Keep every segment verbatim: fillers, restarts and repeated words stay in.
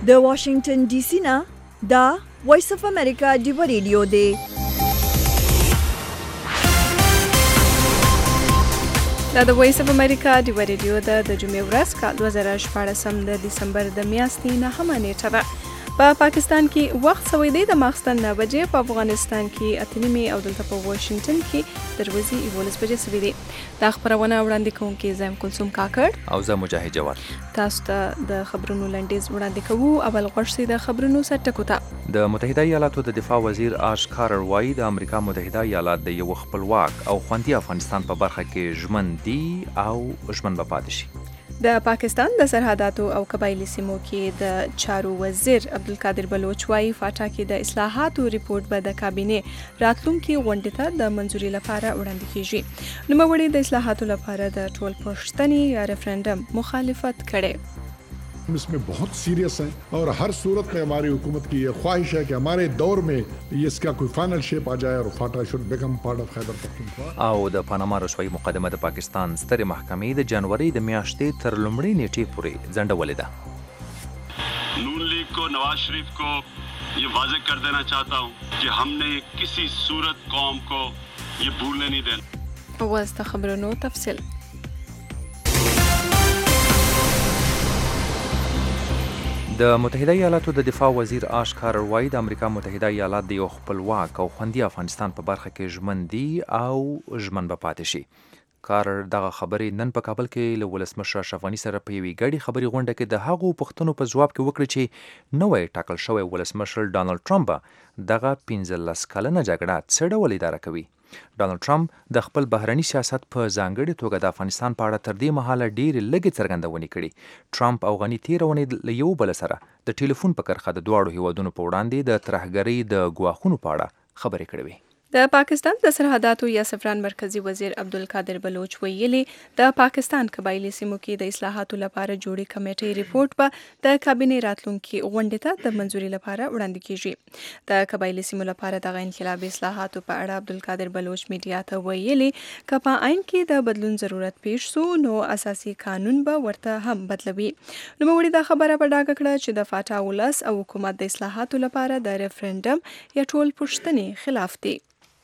د واشنگټن ډي سي نه دا وایس اف امریکا ډیو ریډیو دی. دا د وایس اف امریکا ډیو ریډیو د د جمعې ورځ کال دوه زره شپاړس د دسمبر د میاشتې نهمه نیټه ده. په پاکستان کې وخت سوی دی د ماخستن نه بجې، په افغانستان کې اته نیمې او دلته په واشنگټن کې د ورځې یولس بجې سوي دي. دا خبرونه وړاندې کوونکي زم کلثوم کاکړ او زه مجاهد جواد تاسو ته د خبرونو لنډیز وړاندې کوو. اول غوښتي د خبرونو سرټکو ته. د متحده ایالاتو د دفاع وزیر آش کارر وایي د امریکا متحده ایالات د یو خپلواک او خوندي افغانستان په برخه کې ژمن دي او ژمن به پاتې شي. د پاکستان د سرحداتو او قبایلی سیمو کې د چارو وزیر عبدالقادر بلوچ وايي فاټا کې د اصلاحاتو ریپورت به د کابینې راتلونکي غونډې ته د منځوري لپاره وړاندې کیږي. نوموړي د اصلاحاتو لپاره د ټول پښتني یا ریفرنډم مخالفت کړي. हम इसमें बहुत सीरियस हैं और हर सूरत में हमारी हुकूमत की ये ख्वाहिश है कि हमारे दौर में ये इसका कोई फाइनल शेप आ जाए और FATA should become part of Khyber Pakhtunkhwa. او د پاناما رسوي مقدمه د پاکستان سترې محکمې د جنوري د میاشتې تر لومړۍ نیټې پورې ځنډولې ده. Noon league को, नवाज शरीफ को ये वाज़ेह कर देना चाहता हूँ कि हमने किसी सूरत कौम को ये भूलने नहीं देना. اوس د خبرونو تفصیل. د متحده ایالاتو د دفاع وزیر آش کارر وایي د امریکا متحده ایالات د یو خپلواک او خوندي افغانستان په برخه کې ژمن دي او ژمن به پاتې شي. کارر دغه خبرې نن په کابل کې له ولسمشر اشرف غني سره په یوې ګډې خبرې غونډه کې د هغو پوښتنو په ځواب کې وکړي چې نوی ټاکل شوی ولسمشر ډانلډ ټرمپ دغه پنځلس کلنه جګړه څه ډول اداره کوي. ډانلډ ټرمپ د خپل بهرني سیاست په ځانګړې توګه د افغانستان په اړه تر دې مهاله ډېرې لږې څرګندونې کړي. ټرمپ او غني تېره اونۍ له یو بل سره د ټلیفون په کرښه د دواړو هیوادونو په وړاندې د ترهګرۍ د ګواښونو په اړه خبرې کړې وې. د پاکستان د سرحداتو یا سفران مرکزی وزیر عبدالقادر بلوچ ویلي د پاکستان قبایلی سیمو کې د اصلاحاتو لپاره جوړې کمیټې ریپورت به د کابینې راتلونکي غونډې ته د منځوري لپاره وړاندې کیږي. د قبایلی سیمو لپاره دغه انقلابي اصلاحاتو په اړه عبدالقادر بلوچ میډیا ته ویلي که په عین کې د بدلون ضرورت پیښ سو نو اساسي قانون به ورته هم بدلوي. نوموړي دا خبره په ډاګه کړه چې د فاټا ولس او حکومت د اصلاحاتو لپاره د ریفرنډم یا ټول پښتني خلاف دي.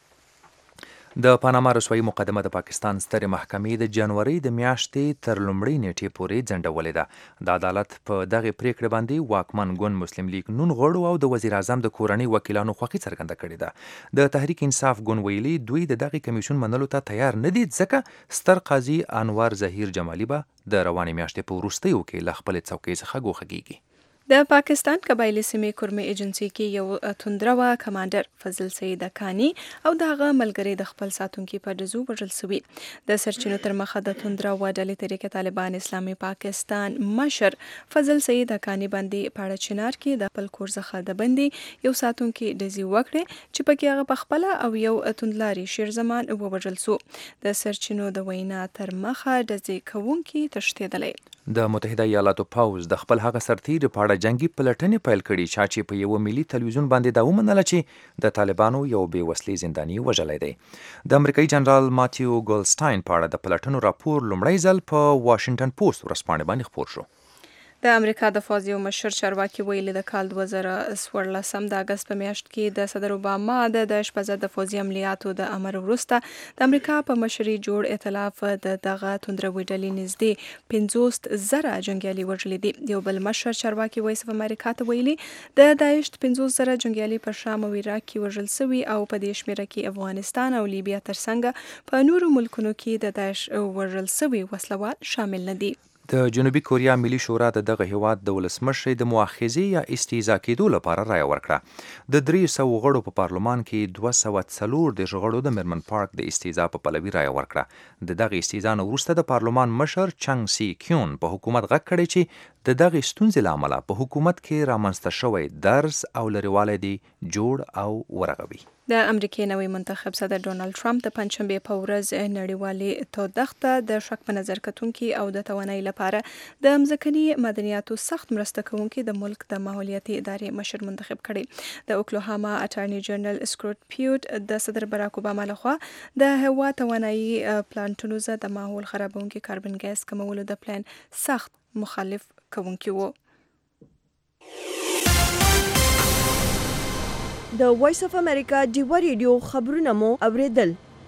د پاناما رسوي مقدمه د پاکستان سترې محکمې د جنوري د میاشتې تر لومړۍ نیټې پورې ځنډولې ده. د عدالت په دغه پریکړه باندې واکمن ګوند مسلم لیگ نون غړو او د وزیر اعظم د کورنۍ وکیلانو خوښي څرګنده کړې ده. د تحریک انصاف ګوند ویلي دوی د دغه کمیشن منلو ته تیار نه دي ځکه ستر قاضي انوار ظهیر جمالي به د روانې میاشتې په وروستیو کې له خپلې څوکۍ څخه ګوښه کیږي. د پاکستان قبایلی سیمې کورمې ایجنسی کې یو توندروا کمانډر فضل سید کانی او دغه ملګری د خپل ساتونکي په دزو وژل شوی. د سرچینو تر مخه د توندروا ډلې طریقې طالبان اسلامي پاکستان مشر فضل سید کانی باندې پاړه چنار کې د خپل کور څخه د بندي یو ساتونکي دزي وکړي چې پکې هغه په خپل او یو توندلاري شیر زمان ووژل شو. د سرچینو د وینا تر مخه دزي کوونکي تشتیدلې. د متحده ایالاتو پوز د خپل هغه سرتیر په اړه جنگي پلټنې پیل کړي چې په یو ملي تلویزیون باندې دا ومنله چې د طالبانو یو بې وسلې زنداني وژلی دی. د امریکایي جنرال ماتیو ګولسټاین په اړه د پلټنو راپور لومړی ځل په واشنگټن پوسټ ورځپاڼې باندې خپور شو. د امریکا د فوز یو مشر چارواکي ویلي د کال دوه زره څوارلسم د اګست په میاشت کې د صدر اوباما د شپږ د فوزي عملیاتو د امر وروسته د امریکا په مشري جوړ ائتلاف د دغه توندروي ډلې نږدې پنځوس زره جنګیالي وژلي دي. یو بل مشر چارواکي وایس اف امریکا ته ویلي د داعش پنځوس زره جنګیالي په شام او عراق کې وژل شوي او په دې شمیره کې افغانستان او لیبیا ترڅنګ په نورو ملکونو کې د داعش وژل شوي وسلوال شامل نه دي. د جنوبي کوریا ملي شورا د دغه هیواد د ولسمشر د مؤاخذې یا استهزاء کېدو لپاره رایه ورکړه. د درې سوه غړو په پارلمان کې دوه سوه څلور دېرش غړو د میرمن پارک د استهزاء په پلوي رایه ورکړه. د دغه استهزاء نه وروسته د پارلمان مشر چنګ سی کیون په حکومت غږ کړی چې د دغه ستونزې له امله په حکومت کې رامنځته شوی درز او لرېوالی دی جوړ او ورغوي. د امریکای نوی منتخب صدر ډونالد ټرمپ د پنځشنبه په ورځ نړیوالې تودوخته د شک په نظر کتونکي او د توانایي لپاره د مځکني مدنیاتو سخت مرسته کوونکي د ملک د ماحولیاتي ادارې مشر منتخب کړي. د اوکلاهاما اټارنی جنرال سکوټ پیوټ د صدر براک اوباما لخوا د هوا توانایي پلانټونو زه د ماحول خرابونکي کاربن ګاز کمولو د پلان سخت مخالف کوونکی وو. د وایس اف امریکا ډیوا ریډیو خبرونه مو اوریدل.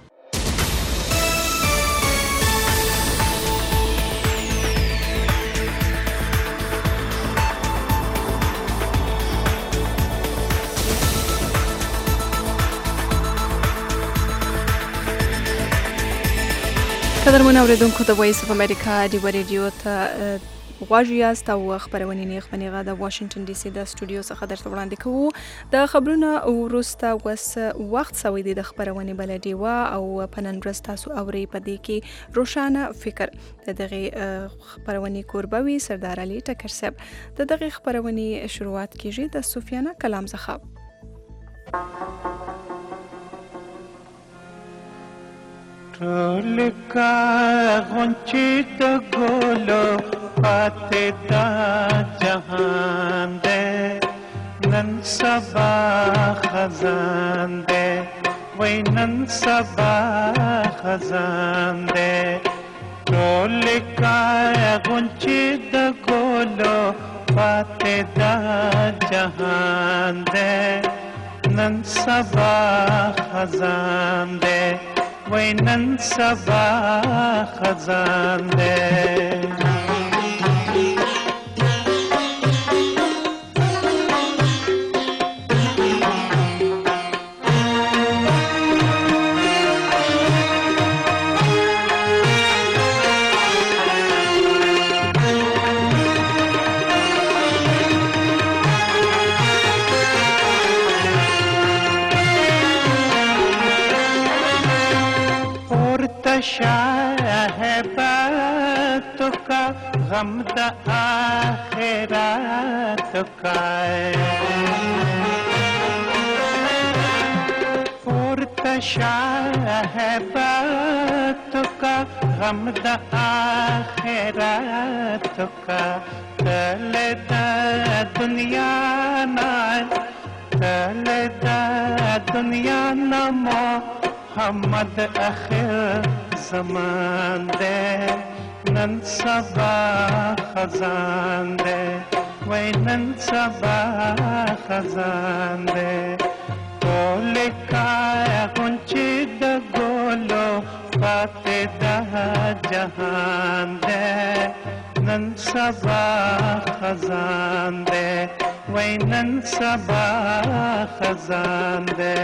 قدرمن اوریدونکو د وایس اف امریکا ډیوا ریډیو ته غواړئ یاست او خبرونه نیغ بنیغه د واشنگټن ډي سي د سټوډیو څخه درته وړاندې کوو. د خبرونه وروسته وس وخت سوی دی د خبرونه بل ډیوا او پنن ورځ تاسو اوري په دې کې روشانه فکر د دغه خبرونه کوربوي سردار علي ټکر صاحب د دغه خبرونه شروعات کیږي د سفیانه کلام څخه. ټول کا غونچې د ګلو پاتې دا جهان دی نن سبا خزان دی وای نن سبا خزان دی ټول کا غونچې د ګلو پاتې دا جهان دی نن سبا خزان دی وای نن سبا خزان دی शाहबात का गम द आखिरात का पुरत शाहबात का गम द आखिरात का तल द दुनिया ना तल द दुनिया नमो محمد اخر زمان دے نن سبا خزان دے وای نن سبا خزان دے ټول کا غونچې د ګلو پاتې دا جهان دے نن سبا خزان دے وای نن سبا خزان دے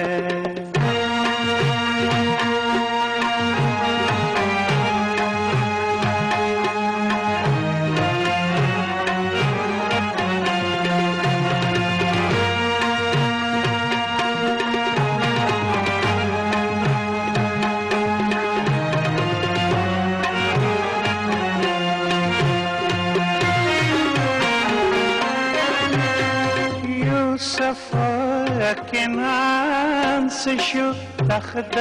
کنان سشو تخت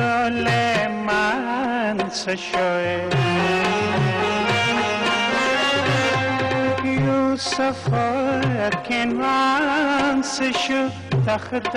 سلیمان سشوی یوسف کنان سشو تخت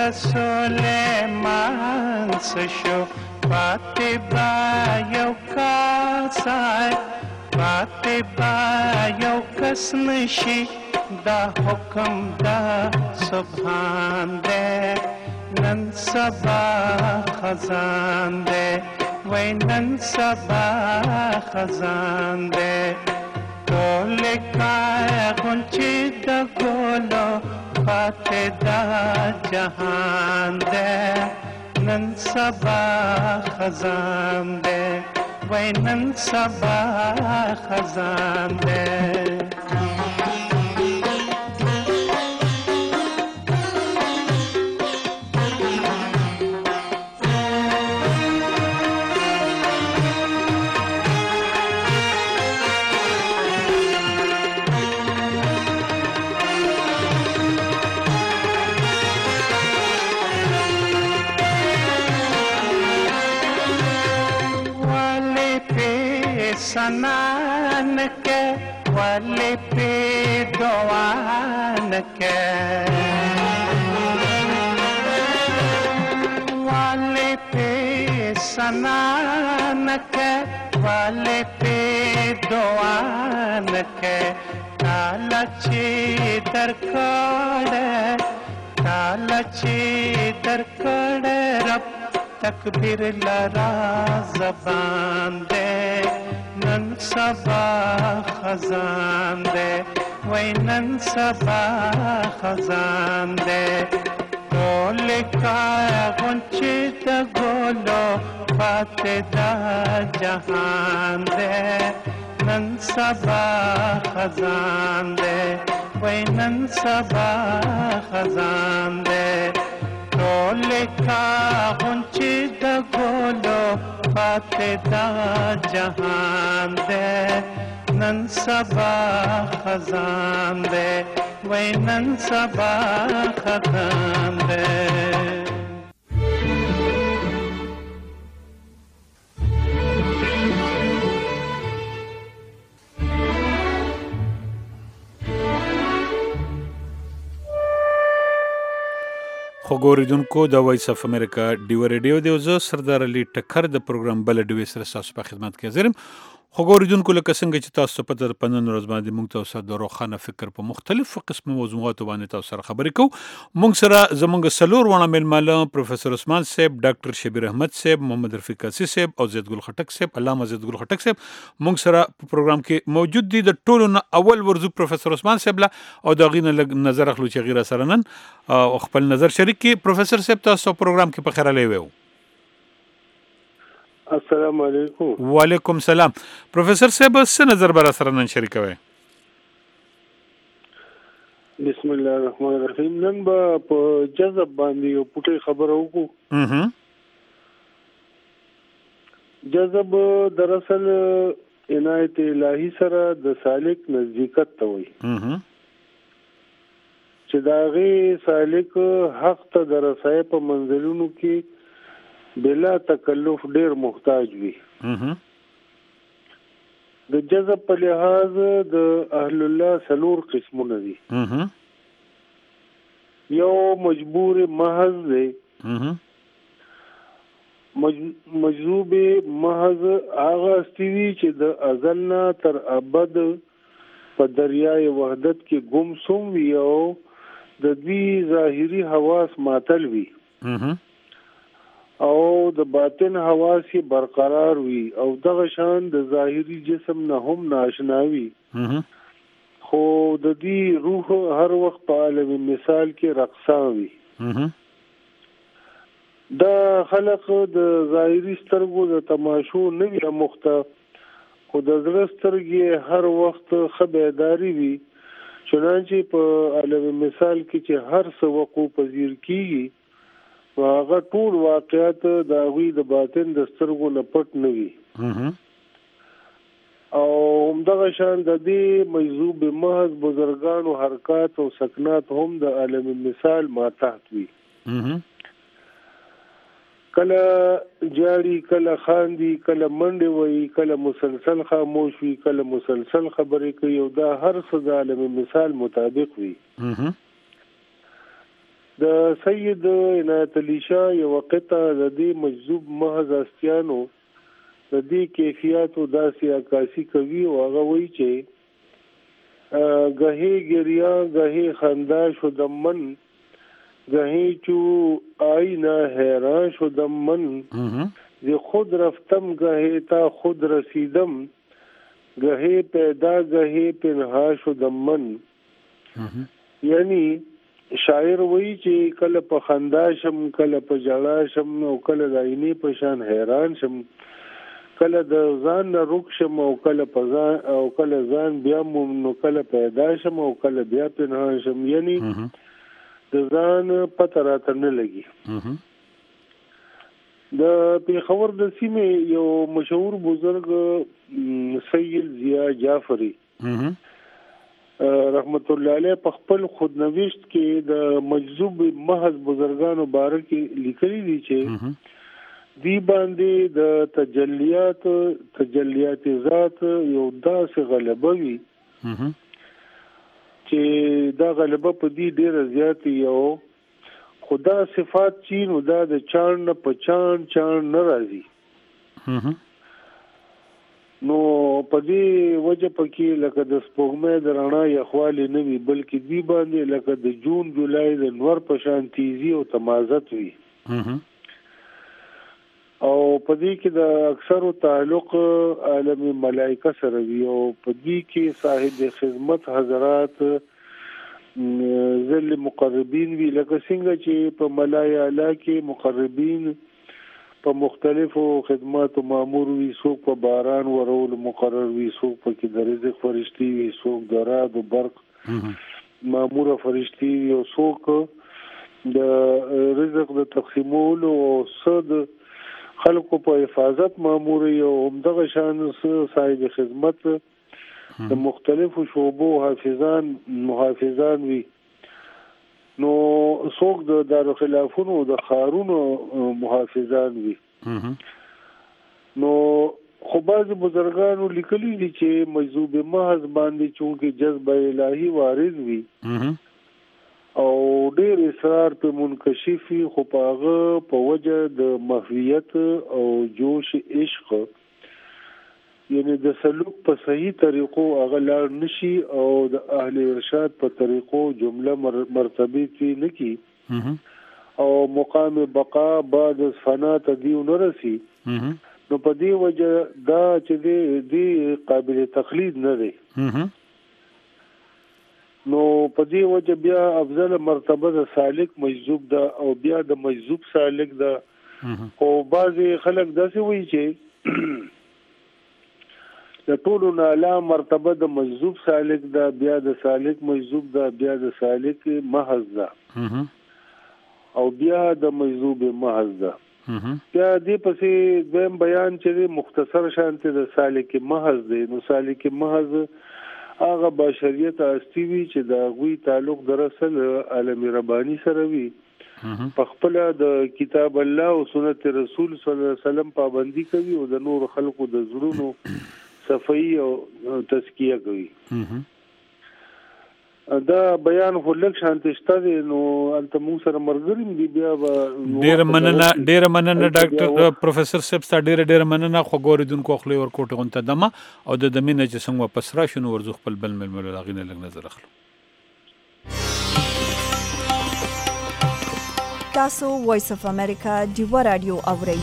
سلیمان سشو پاتی با یو کاسای پاتی با یو کس نشی دا حکم دا سبحان دے نن سبا خزان دے وای نن سبا خزان دے ټول کا غونچې د ګلو پاتې دا جهان دے نن سبا خزان دے وای نن سبا خزان دے सनान के वाले पे दुआन के वाले पे सनान के वाले पे दुआन के تاله چې درکړه تاله چې درکړه رب تکبیر لرا زبان دے نن سبا خزان دے وی نن سبا خزان دے ټول کا غنچه د ګلو پاتې دا جهان دے نن سبا خزان دے وی نن سبا خزان دے ټول کا غنچه د ګلو پاتې دا جهان دے نن سبا خزان دے وی نن سبا خزان دے خو ګوریدونکو د وایس اف امریکا ډیو ریډیو دی زه سردار علي ټکر د پروګرام بل ډیو سره تاسو په خدمت کې حاضر یم. خو ګوریدونکو لکه څنګه چې تاسو په د پنن ورځ باندې موږ تاسو د روخانه فکر په مختلفو قسم موضوعاتو باندې تاسو سره خبرې کوو. موږ سره زموږ سلور ونه ملماله پروفیسور عثمان صاحب، ډاکټر شبیر احمد صاحب، محمد رفیق قاصي صاحب او زید ګل خټک صاحب، علامه زید ګل خټک صاحب موږ سره په پروګرام کې موجود دي. د ټولو نه اول ورزو پروفیسور عثمان صاحب له او دا غینه نظر اخلو چې غیر سره نن او خپل نظر شریک کی. پروفیسور صاحب تاسو پروګرام کې په خیر علي وو. السلام علیکم. وعلیکم سلام. پروفیسور صاحب څه نظر بر سره نن شریکوي؟ بسم الله الرحمن الرحیم. نن به په جذب باندې یو پټي خبره وکړو. اها جذب دراصل عنایت الهی سره د سالک نزدېکت ته وایي. اها چې دا غي سالک حق ته درسای په منزلونو کې بلا تکلف ډیر محتاج وي. اها د جذب په لحاظ د اهل الله سلور قسمونه دي. اها یو مجبور محض دی. اها مجذوب محض هغه استوي چې د ازلنا تر ابد په دریای وحدت کې گم سوم وي او د دې ظاهري حواس ماتل وي. اها او د باطن حواس برقرار وي او دغه شان د ظاهري جسم نه هم ناشنا وي. اها خو د دې روح هر وخت په عالم مثال کې رقصان وي. اها دا خلق د ظاهري سترګو د تماشو نه وي مخته خو د زړه سترګې هر وخت خبرداري وي. چنانچه په عالم مثال کې چې هر څه وقوع پذیر کیږي هغه ټول واقعیت د هغوی د باطن د سترګو نه پټ نه وي. او همدغه شان د دې مجذوب محض بزرګانو حرکات او سکنات هم د عالم مثال ماتحت وي. کله جاری، کله خاندي، کله منډه وي، کله مسلسل خاموش وي، کله مسلسل خبرې کوي او دا هر څه د عالم مثال مطابق وي. د سید عنایت علی شاه یو قطعه د دې مجذوب محض استیانو د دې کیفیت او داسې عکاسی کوي او هغه وایي چې گهی گریا گهی خندا شدم من گهی چو آئینه حیران شدم من ز خود رفتم گهی تا خود رسیدم گهی پیدا گهی پنها شدم من. یعنی شاعر وایي چې کله په خندا شم، کله په ژړا شم او کله د عینې په شان حیران شم، کله د ځان نه روک شم او کله په ځان او کله ځان بیا موم نو کله پیدا شم او کله بیا پنهان شم. یعنی د ځان پته راته نه لګي. د پیښور د سیمې یو مشهور بزرګ سید ضیا جعفری رحمت الله علیه په خپل خودنوشت کې د مجذوب محض بزرګانو باره کې لیکلي دي چې دی باندې د تجلیات تجلیات ذات یو داسې غلبه وي چې دا غلبه په دې ډیره زیات یو خدا صفات چې نو دا د چاند نه په چاند چاند نه راځي. نو په دې وجه پکې لکه د سپوږمۍ د رڼا یخوالی نه وي بلکې دی باندې لکه د جون جولای د نور په شان تیزی او تمازت وي او په دې کې د اکثرو تعلق عالم ملائکه سره وي او په دې کې صاحب خدمت حضرات ذل مقربین وی لکه څنګه چې په ملای اعلی کې مقربین په مختلفو خدماتو مامور وي څوک په باران ورول مقرر وي څوک په کې د رزق فرشتي وي څوک د رعد او برق مامور فرشتي وي او څوک د رزق د تقسیمولو او صد خلکو په حفاظت مامور او همدغه شان صاحب خدمت د مختلفو شعبو حافظان محافظان وي نو څوک د دارالخلافونو د خارونو محافظان وي نو خو بعض بزرګانو لیکلي دي چې مجذوب محض باندې چونکه جذب الهي وارد وي او ډېر اصرار په منکشفي خو پاغه په وجه د محویت او جوش عشق یعنی د سلوک په صحیح طریقو هغه لار نشي او د اهل ارشاد په طریقو جمله مرتبه تی نکی او مقام بقا بعد فنا تدیو نرسي نو په دې وجه دا چې دی قابل تقلید نه دی نو په دې وجه بیا افضل مرتبه د سالک مجذوب ده او بیا د مجذوب سالک ده او بعضی خلک داسې وایي چې د ټولو نه اعلی مرتبه د مجذوب سالک ده بیا د سالک مجذوب ده بیا د سالک محض ده او بیا د مجذوب محض ده بیا دې پسې دویم بیان چې مختصر شانته د سالک محض دی نو سالک محض هغه بشریت استی وی چې د غوي تعلق در اصل عالم ربانی سره وی په خپل د کتاب الله او سنت رسول صلی الله علیه وسلم پابندي کوي او د نور خلقو د زړونو صفائی او تزکیه کوي دا بیان خو لږ شانته شته نو انت مو سره مرګریم دی بیا ډیر مننه ډیر مننه ډاکټر پروفیسور صاحب ستاسو ډیر ډیر مننه خو ګوریدونکو خپل ورکوټ غونته دمه او د دمینه چې څنګه پسرا شنو ورزو خپل بل مل لاغینه لګ نظر اخلو تاسو وایس اف امریکا دیو رادیو اورئ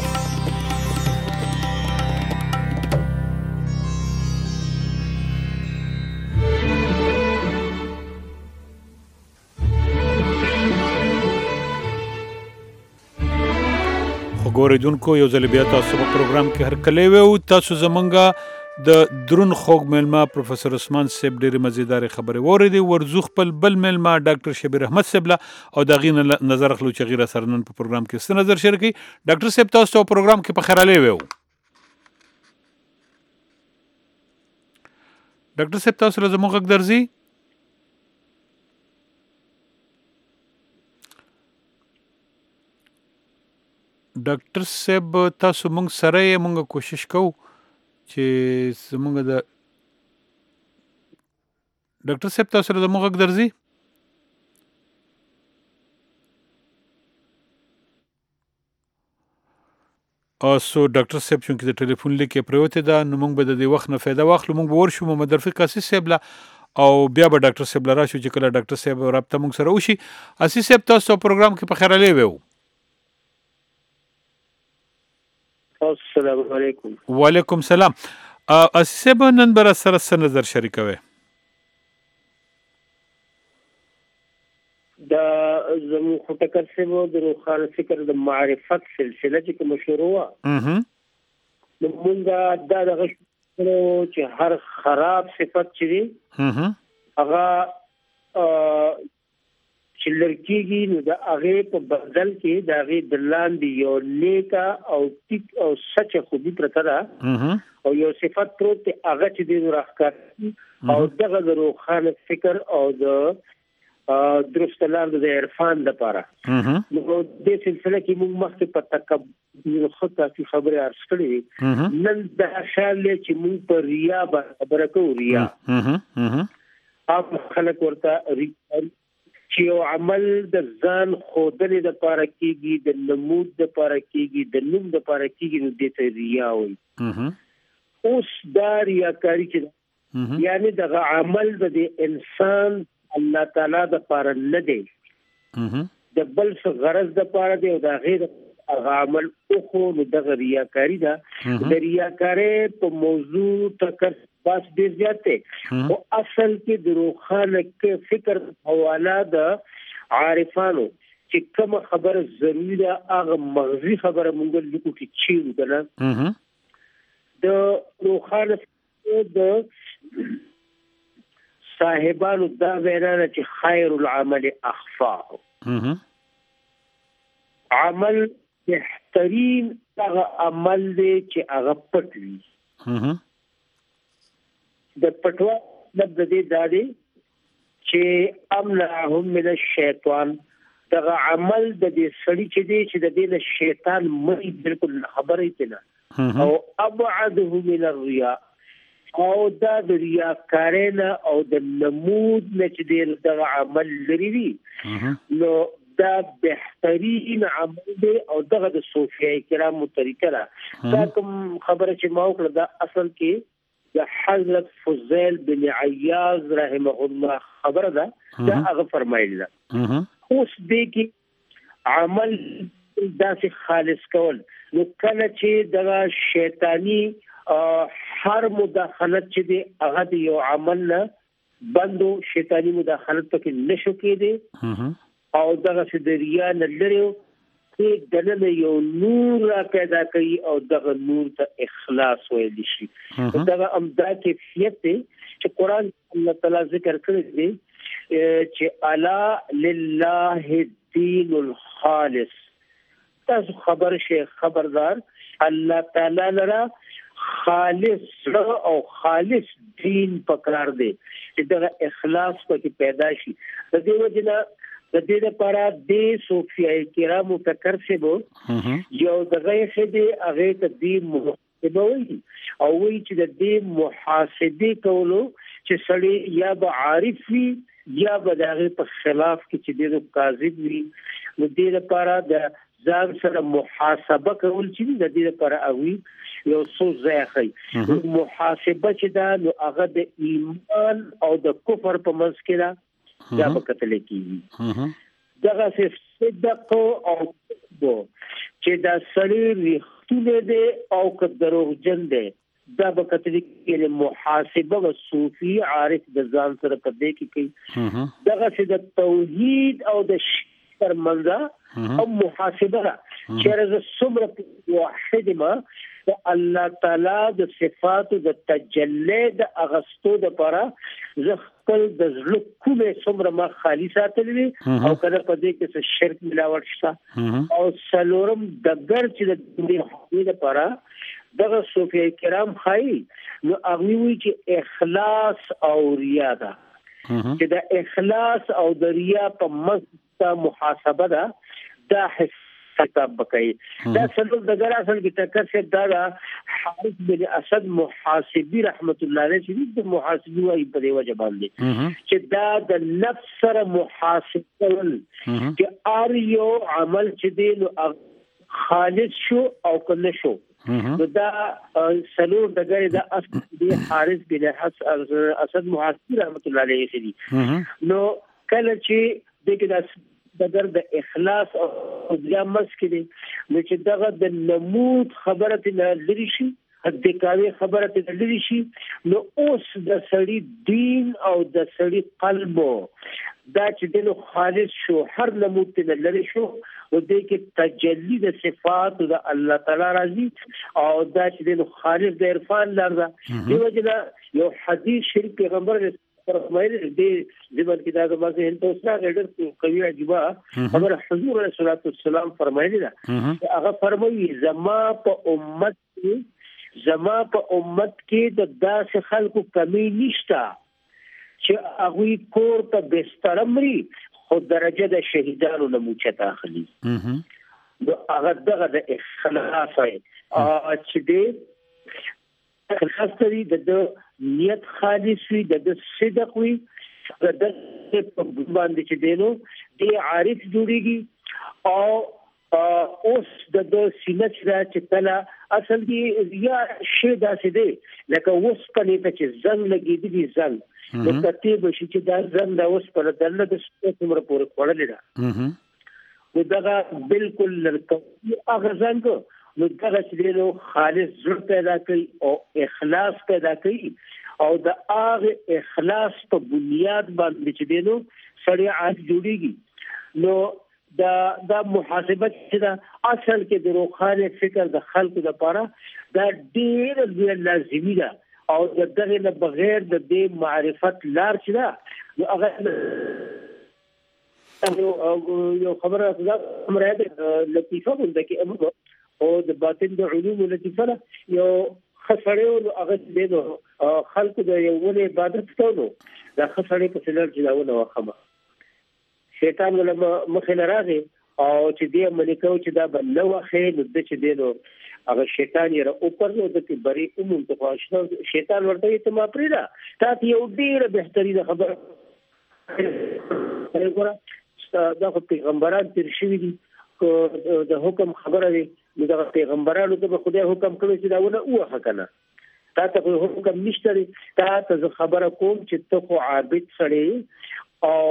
ګوریدونکو یو ځل بیا تاسو په پروګرام کې هر کله وو تاسو زمونږه د درون خوګ ملما پروفیسور عثمان صاحب ډېر مزیدار خبره وریدي ورزو خپل بل ملما ډاکټر شبیر احمد صاحب او د غین نظر خلو چې غیره سرنن په پروګرام کې ست نظر شریکي ډاکټر صاحب تاسو په پروګرام کې په خیراله وو ډاکټر صاحب تاسو له زموږ درځي ډاکټر صاحب تاسو مونږ سره یې مونږ کوشش کوو چې زمونږ د ډاکټر صاحب تاسو سره زموږ درځي او سو ډاکټر صاحب چې د ټلیفون لیکه پروته ده نو مونږ به د دې وخت نه فایده واخلو مونږ به ورشو محمد رفیق اسیس صاحب لا او بیا به ډاکټر صاحب لرا شو چې کله ډاکټر صاحب رابطه مونږ سره وشي اسیس صاحب تاسو پروګرام کې په خیراله وو السلام علیکم وعلیکم سلام اسیب نن بر سره سره نظر شریکوي دا زمو خټکر سیمو د روخانه فکر د معرفت سلسله چې مشروع اها نو مونږه دا دغه چې هر خراب صفت چي اها هغه چې لړکیږي نو د هغه په بدل کې د هغه د لاندې یو نیکا او ټیک او سچ خوبي پرتره او یو صفات پروت هغه چې د راخکار او دغه د روخانه فکر او د درست لار د عرفان لپاره نو د سلسله کې موږ مخکې په تکبر خطه کی خبره ارس کړې نن د خیال چې موږ په ریا خبره کوو ریا اپ خلک ورته چې یو عمل د ځان خودلې د پاره کېږي د نمود د پاره کېږي د نوم د پاره کېږي نو د ته ریا وي اوس دا ریاکاری چې یعنی دغه عمل د انسان الله تعالی د پاره نه دی د بل څه غرض د پاره دی او د غیر هغه عمل او خو دغه ریاکاری ده د ریاکاری په موضوع تکر بس ډیر زیات دی او اصل کې د روخانه کې فکر حواله د عارفانو چې کوم خبره ضروری ده هغه مغزي خبره مونږ لیکو کې چیرو کنه د روخانه د صاحبانو دا وینا چې خیر العمل اخفاه عمل بهترین هغه عمل دی چې هغه پټ وي د پټوا د دې دادي چې امنعهم من الشیطان دغه عمل د دې سړي چې دی چې د دې شیطان مې بالکل خبرې کړه او ابعده من الرياء او دا د ریاکارانه او د نمود نه چې دی دغه عمل لري وي نو دا بهترین عمل دی او دغه د صوفیای کرامو طریقه ده دا کوم خبره چې ما وکړه دا اصل کې د حضرت فضیل بن عیاض رحمه الله خبره ده دا هغه فرمایلی ده اوس دې کې عمل داسې خالص کول نو کله چې دغه شیطانی هر مداخلت چې دی هغه د یو عمل نه بندو شیطانی مداخلت پکې نشو کېده او دغه چې د ریا نه لري چې دنه یو نور پیدا کوي او دغه نور ته اخلاص ویل شي دغه امدا کیفیت چې قرآن الله تعالی ذکر کړی دی چې الا لله الدين الخالص تاسو خبر شي خبردار الله تعالی لرا خالص او خالص دین پکار دی چې دغه اخلاص پکې پیدا شي د دې وجنه د دې لپاره د صوفیای کرامو فکر څه وو یو دغه خدي هغه ته دی محاسبه وي او وی چې د دې محاسبه کولو چې سړی یا به عارف وي یا به دغه په خلاف کې چې د کاذب وي نو دې لپاره د ځان سره محاسبه کول چې د دې لپاره اوی یو څو ځای محاسبه چې دا نو هغه د ایمان او د کفر په منځ کې دا دا په کتل کېږي دغه څه صدق او بو چې دا سړی ریښتونه دي او که دروغجن دي دا په کتل کې محاسبه او صوفي عارف د ځان سره په دې کې کوي دغه څه د توحید او د شکر منځه او محاسبه چې رز څومره واحد ما الله تعالی د صفات د تجلی د اغستو د لپاره زخل د زړه کومه څومره ما خالی ساتلې او کله په دې کې څه شرک ملاوت شته او سلورم د ګر چې د دې لپاره دغه صوفي کرام خای نو هغه وی چې اخلاص او ریا ده چې د اخلاص او د ریا په مزه محاسبه ده دا کتاب بکای دا څلور دغه اصل کې ټکر څه دا حارث بن اسد محاسبی رحمت الله علیه چې د محاسبي وايي په دی وجه باندې چې دا د نفس سره محاسبه چې ار یو عمل چې دی نو خالص شو او کنه شو نو دا څلور دغه د اصل دی حارث بن اسد محاسبی رحمت الله علیه چې نو کله چې دغه دغه د اخلاص او ځامس کې دي نو چې دغه د نمود خبره ته لري شي د کاوی خبره ته لري شي نو اوس د سړي دین او د سړي قلب دا چې د خالص شو هر نمود ته لري شو او د کې تجلی د صفات د الله تعالی راځي او دا چې د خالص د عرفان لري دی وجه یو حدیث شریف پیغمبر فرمایلی دی زمن کې دا د مازه هنته اوسه غړ کوي عجيبه خبر حضور رسول الله والسلام فرمایلی دا هغه فرمایي زما په امت کې زما په امت کې د داسې خلکو کمی نشته چې هغه کور په بستر مري خو درجه د شهیدانو نه موچته اخلي نو هغه دغه د اخلاص وي چې دې خاصري د نیت خالص وي د صدق وي د په باندې چې دینو دی عارف جوړيږي او اوس د د سینه چې کله اصل کې یا شی داسې دی لکه اوس پنې ته چې زنګ لګېدي دي زنګ لکه تی به شي چې دا زنګ د اوس پر دنه د څومره پورې خوړلې ده نو دغه بالکل هغه زنګ نو دغه چې نو خالص زړه پیدا کوي او اخلاص پیدا کوي او د هغه اخلاص په بنیاد باندې چې نو سړی عاد جوړیږي نو دا د محاسبه چې دا اصل کې د روخانه فکر د خلکو لپاره دا ډیر ډیر لازمي ده او دغه نه بغیر د دې معرفت لار چې دا نو هغه یو خبره ده مراد لطیفه ده کې او د باطن د علوم لطیفه یو خسړیو هغه د خلکو د یو ولې عبادت کوو دا خسړې په سلر چې داونه وخمه شیطان ولما مخه راغی او چې دې ملکو چې دا بل وخه د چې دې نو هغه شیطان یې را اوپر نو د کې بری عموم ته خوښنه شیطان ورته ته ما پریدا تا یو ډیره بهتري خبره وګوره دا پیغمبران تیر شوی دي د حکم خبره دی نو دا پیغمبرانو ته خدای حکم کړی چې داونه اوه کنه تا ته حکم نشته تا ته خبره کوم چې ته خو عابد سړی او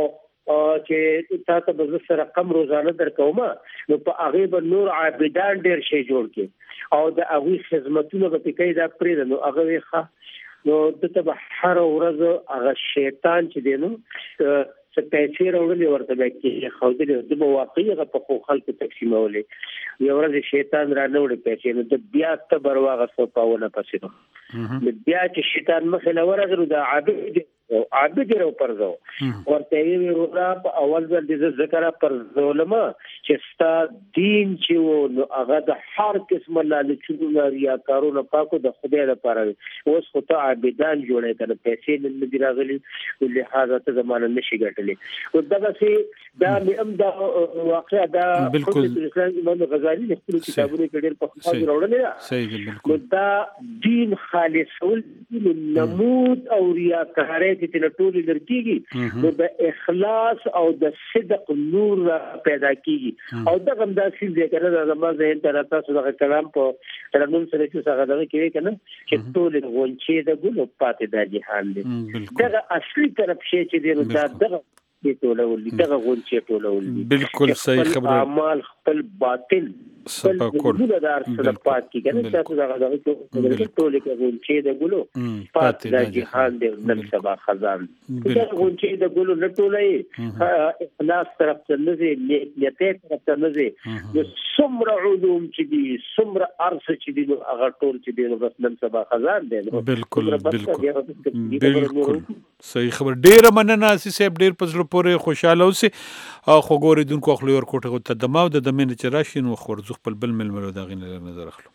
چې تا ته به سره رقم روزانه درکومه نو په هغه به نور عابدان ډیر شي جوړ کې او د هغه خدمتونه به کوي دا پرې نو هغه ښه نو ته به هر ورځ هغه شیطان چې دی نو څه پیسې راوړلې ورته به کې خو دې د واقعي په خو خلکو تقسیمولې یو ورځ شیطان را نه وړي پیسې نو د بیا ته برواغه سو پاونه پسې نو بیا چې شیطان مخه لورغلو د عابد او عابد رو پرځو ورته وی ورا په اول ځل د ذکر پر ظلمه چې ستا دین چې و نو هغه د هر قسم لالچونو ریاکارونو پاکو د خدای لپاره اوس خو ته عابدان جوړې کړه پیسې نه دی راغلي لہذا ته زمانه نشي ګټلې او دغه سي دا هم دا واقع دا بالکل امام غزالی د خپل کتابونو کې ډېر په خاص راوړل صحیح بالکل دا دین خالصول نمود او ریاکاري چې ټول لرکیږي نو د اخلاص او د صدق نور پیدا کیږي او دا هم د اصل ذکر د زموږ ذهن ته تاسو د کلام په ترنم سره چې څنګه دا کوي کنه چې ټول غونچې د ګلو پاتې د جهان دي دا اصلي طرف شي چې دی دا دغه ټولول دغه غونچې ټولول بالکل صحیح خبره اعمال خپل باطل سپاکول دار سره پات کی کنه تاسو دا غواړئ چې ټول کې غونچې د ګلو پاتې د جهان دې نن سبا خزان دا غونچې د ګلو لټولې اخلاص طرف ته نزي نیت طرف ته نزي د څومره علوم چې دي څومره ارث چې دي هغه ټول چې دي بس نن سبا خزان دي بالکل بالکل بالکل صحیح خبر ډیره مننه صاحب ډیر پزړه پورې خوشاله اوسئ خو ګوریدونکو خپل ور کوټه ته دماو د دمنه چې راشین و خورځ خپل بل ململو دا غینه نظر اخلو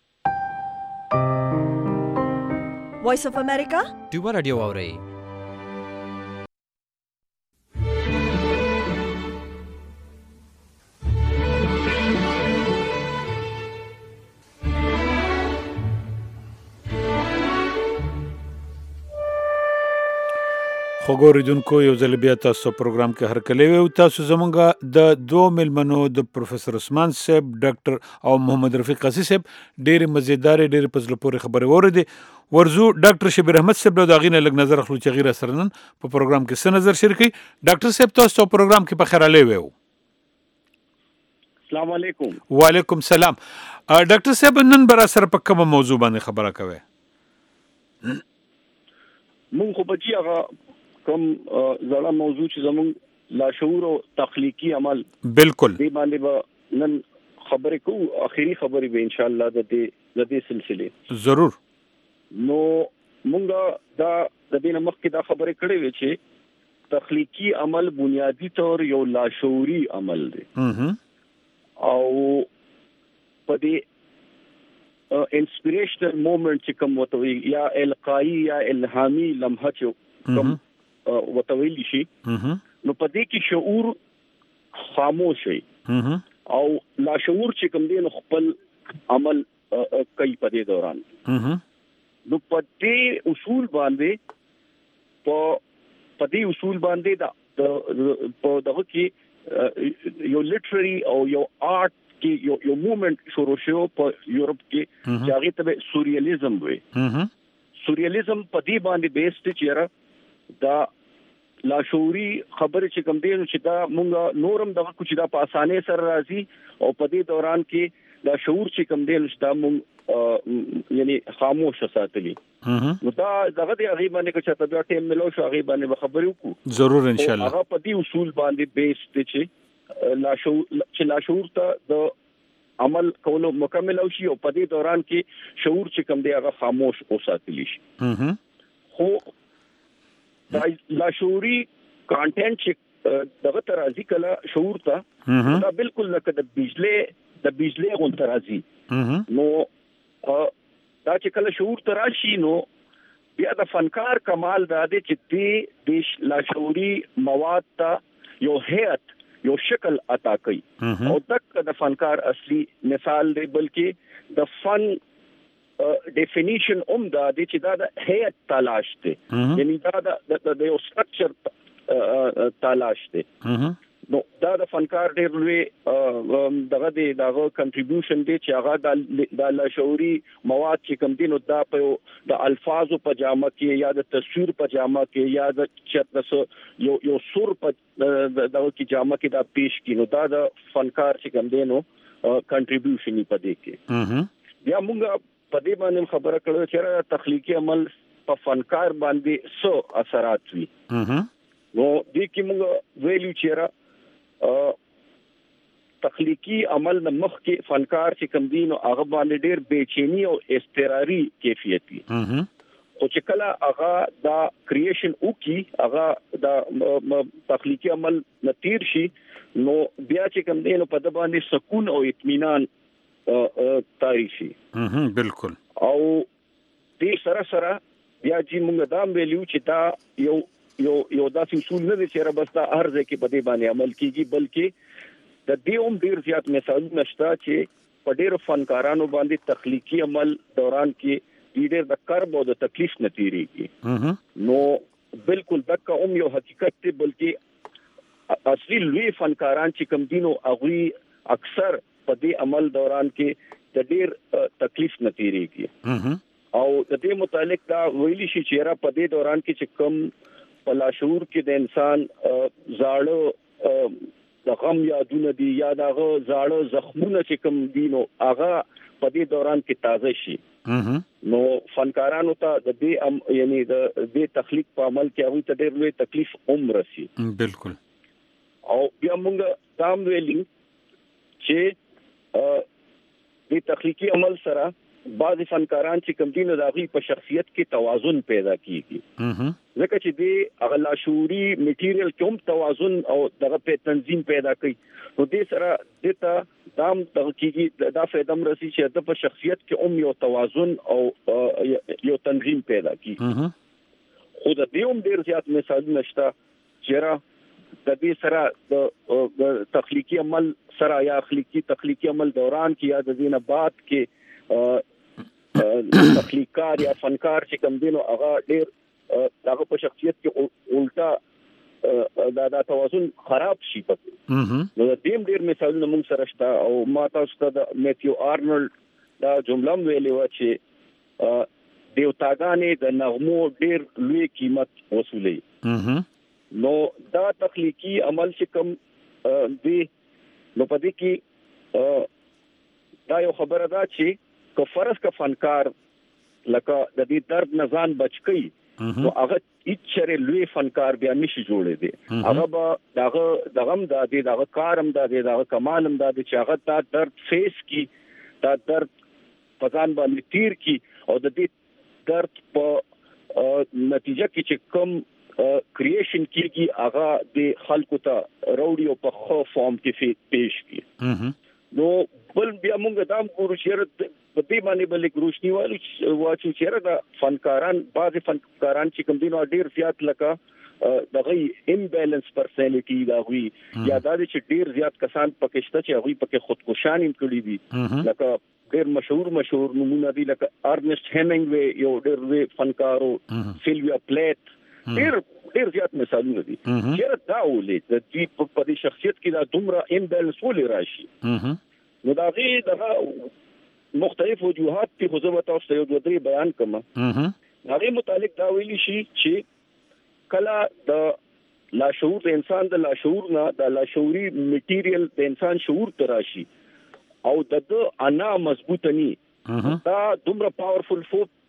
وایس اف امریکا ډیوا رادیو اوري خوګوریدونکو یو ځل بیا تاسو پروګرام کې هر کله وي تاسو زمونږه د دوه ملمنو د پروفیسور عثمان صاحب ډاکټر او محمد رفیق قاضي صاحب ډېر مزیدار ډېر پزله پورې خبرې وره ورزو ډاکټر شبیر احمد صاحب له داغینه لګ نظر اخلو چې غیر سرنن په پروګرام کې څه نظر شریکي ډاکټر صاحب تاسو پروګرام کې په خیر علي وو السلام علیکم وعلیکم السلام ډاکټر صاحب نن برا سره په کومه موضوع باندې خبره کوي مونږ خو بچي هغه کوم زړه موضوع چې زموږ لاشعور او تخلیقي عمل بالکل دی باندې به نن خبرې کوو اخیری خبرې به ان شاء الله د دې د دې سلسله ضرور نو مونږ دا د دې مخکې دا خبرې کړې وې چې تخلیقي عمل بنیادی طور یو لاشعوري عمل دی او په دې انسپیریشنل مومنت چې کوم وته یا القایی یا الهامي لمحه چې کوم وته ویل شي نو په دې کې شعور خاموش وي او لاشعور چې کوم دی نو خپل عمل کوي په دې دوران نو په دې اصول باندې په په دې اصول باندې دا په دغه کې یو لټرري او یو آرت کې یو یو موومېنټ شروع شو په یورپ کې چې هغه ته سوریالیزم وایي. سوریالیزم په دې باندې بیس ته چیرې دا لاشعوري خبره چې کوم دی چې دا مونږ نورم دغه کوم چې دا په اسانه سره راځي او په دې دوران کې دا شعور چې کوم دی چې دا مونږ یعنی خاموش ساتلی. نو دا دغه دی هغه باندې چې ته بیا ټیم ملو شو هغه باندې خبرې وکړو ضرور ان شاء الله. هغه په دې اصول باندې بیس ته چې لاشعور چې لاشعور ته د عمل کولو مکمل او شي او په دې دوران کې شعور چې کوم دی هغه خاموش اوساتلی شي. خو دا لاشعوري کانټینټ چې دغه ترازی کله شعور ته دا بالکل لکه د بجلی د بجلی غون ترازی. نو دا چې کله شعور ته راشي نو بیا د فنکار کمال دا دی چې د لاشعوري مواد ته یو هيئت یو شکل عطا کوي او دک د فنکار اصلي مثال دی بلکې د فن ډیفینیشن اوم دا د چې دا د هيئت تلاش دی یعنی دا د یو سټرکچر تلاش دی. نو دا د فنکار ډېر لوی دغه دی دغه کنټریبیوشن دی چې هغه د لاشعوري مواد چې کوم دي نو دا په د الفاظو په جامه کې یا د تصویر په جامه کې یا د چرته یو یو سور په دغه کې جامه کې دا پیش کی نو دا د فنکار چې کوم دی نو کنټریبیوشن په دې کې. بیا موږ په دې باندې خبره کړو چې تخلیقي عمل په فنکار باندې سو اثرات وي. نو دې کې موږ ویلو چې تخلیقي عمل د مخ کې فنکار چې کوم دي نو هغه باندې ډېر بېچینی او استقراري کیفیت وي. او چې کله هغه دا کریشن وکي هغه دا تخلیقي عمل نتیر شي نو بیا چې کوم دي نو په د باندې سکون او اطمینان تاریخي. بالکل. او دې سره سره بیا چې موږ دا ویلو چې دا یو یو یو داسې اصول نه دي چې را بس دا هر ځای کې په دې باندې عمل کیږي بلکې د دې هم ډیر زیات مثالونه شته چې په ډیرو فنکارانو باندې تخلیقي عمل دوران کې ډیر د کرب او د تکلیف نه تیریږي. نو بالکل دغه هم یو حقیقت دی بلکې اصلي لوی فنکاران چې کوم دي نو هغه اکثر په دې عمل دوران کې د ډیر تکلیف نه تیریږي. او د دې متعلق دا ویلي شي چې را په دې دوران کې چې کوم په لاشعور کې د انسان زاړه د غم یادونه دي یا دغه زاړه زخمونه چې کوم دي نو هغه په دې دوران کې تازه شي. نو فنکارانو ته د دې یعنی د دې تخلیق په عمل کې هغه ته ډېر لوی تکلیف عمر راسي. بالکل. او بیا موږ تام ویلي چې د تخلیقي عمل سره بعض فنکاران چې کوم دي نو د هغه په شخصیت کې توازن پیدا کیږي. ځکه چې دی هغه لاشعوري میټیریل کوم توازن او دغه په تنظیم پیدا کوي نو دې سره دته دام دغه کیږي دا فائدہ مرسي چې د په شخصیت کې هم یو توازن او یو تنظیم پیدا کیږي. خو د دې هم ډیر زیات مثالونه شته چې د دې سره د تخلیقي عمل سره یا اخلاقی تخلیقي عمل دوران کې یا د دینه بعد کې تخلیقار یا فنکار چې کوم دینو هغه ډیر هغه په شخصیت کې الټا دا دا توازن خراب شي پکې. نو د دې ډیر مثالونه موږ سره شته او ما تاسو ته د میتیو آرنولډ دا جمله ویلې و چې دیوتاګانې د نغمو ډیر لوی قیمت وصولې. نو دا تخلیقي عمل چې کوم دی نو په دې کې دا یو خبره ده چې که فرض کا فنکار لکه د دې درد نزان بچ کی نو هغه اچره لوی فنکار بیا نشي جوړې دي. هغه به دغه دغم د دې دغه کارم د دې دغه کمالم د دې چې هغه دا درد فیس کی دا درد پزان باندې تیر کی او د دې درد په نتیجه کې چې کوم کریشن کیږي هغه د خلکو ته روړي او په خو فارم کې پیش کی. نو بل بیا موږ دا ګورو چې په دې باندې بل روشنی والي واچو چې دا فنکاران بعض فنکاران چې کوم دي نو ډیر زیات لکه دغه امبیلنس پرسنالټي دا وی یا دا چې ډیر زیات کسان پکې شته چې هغه پکې خودکشان هم کړی دي. لکه ډیر مشهور مشهور نمونه دي لکه ارنست هیمنګوي یو ډیر وی فنکارو سیلویا پلیت ډیر ډیر زیات مثالونه دي چې دا ولې د دې په دې شخصیت کې دا دومره امبیلنس ولې راشي. نو دا غي دغه مختلف وجوهات په خو زه تاسو ته یو دوه درې بیان کوم. هغه متعلق دا ویلی شي چې کله د لاشعور د انسان د لاشعور نه د لاشعوري میټیریل د انسان شعور ته راشي او د انا مضبوطه ني دا دومره پاورفل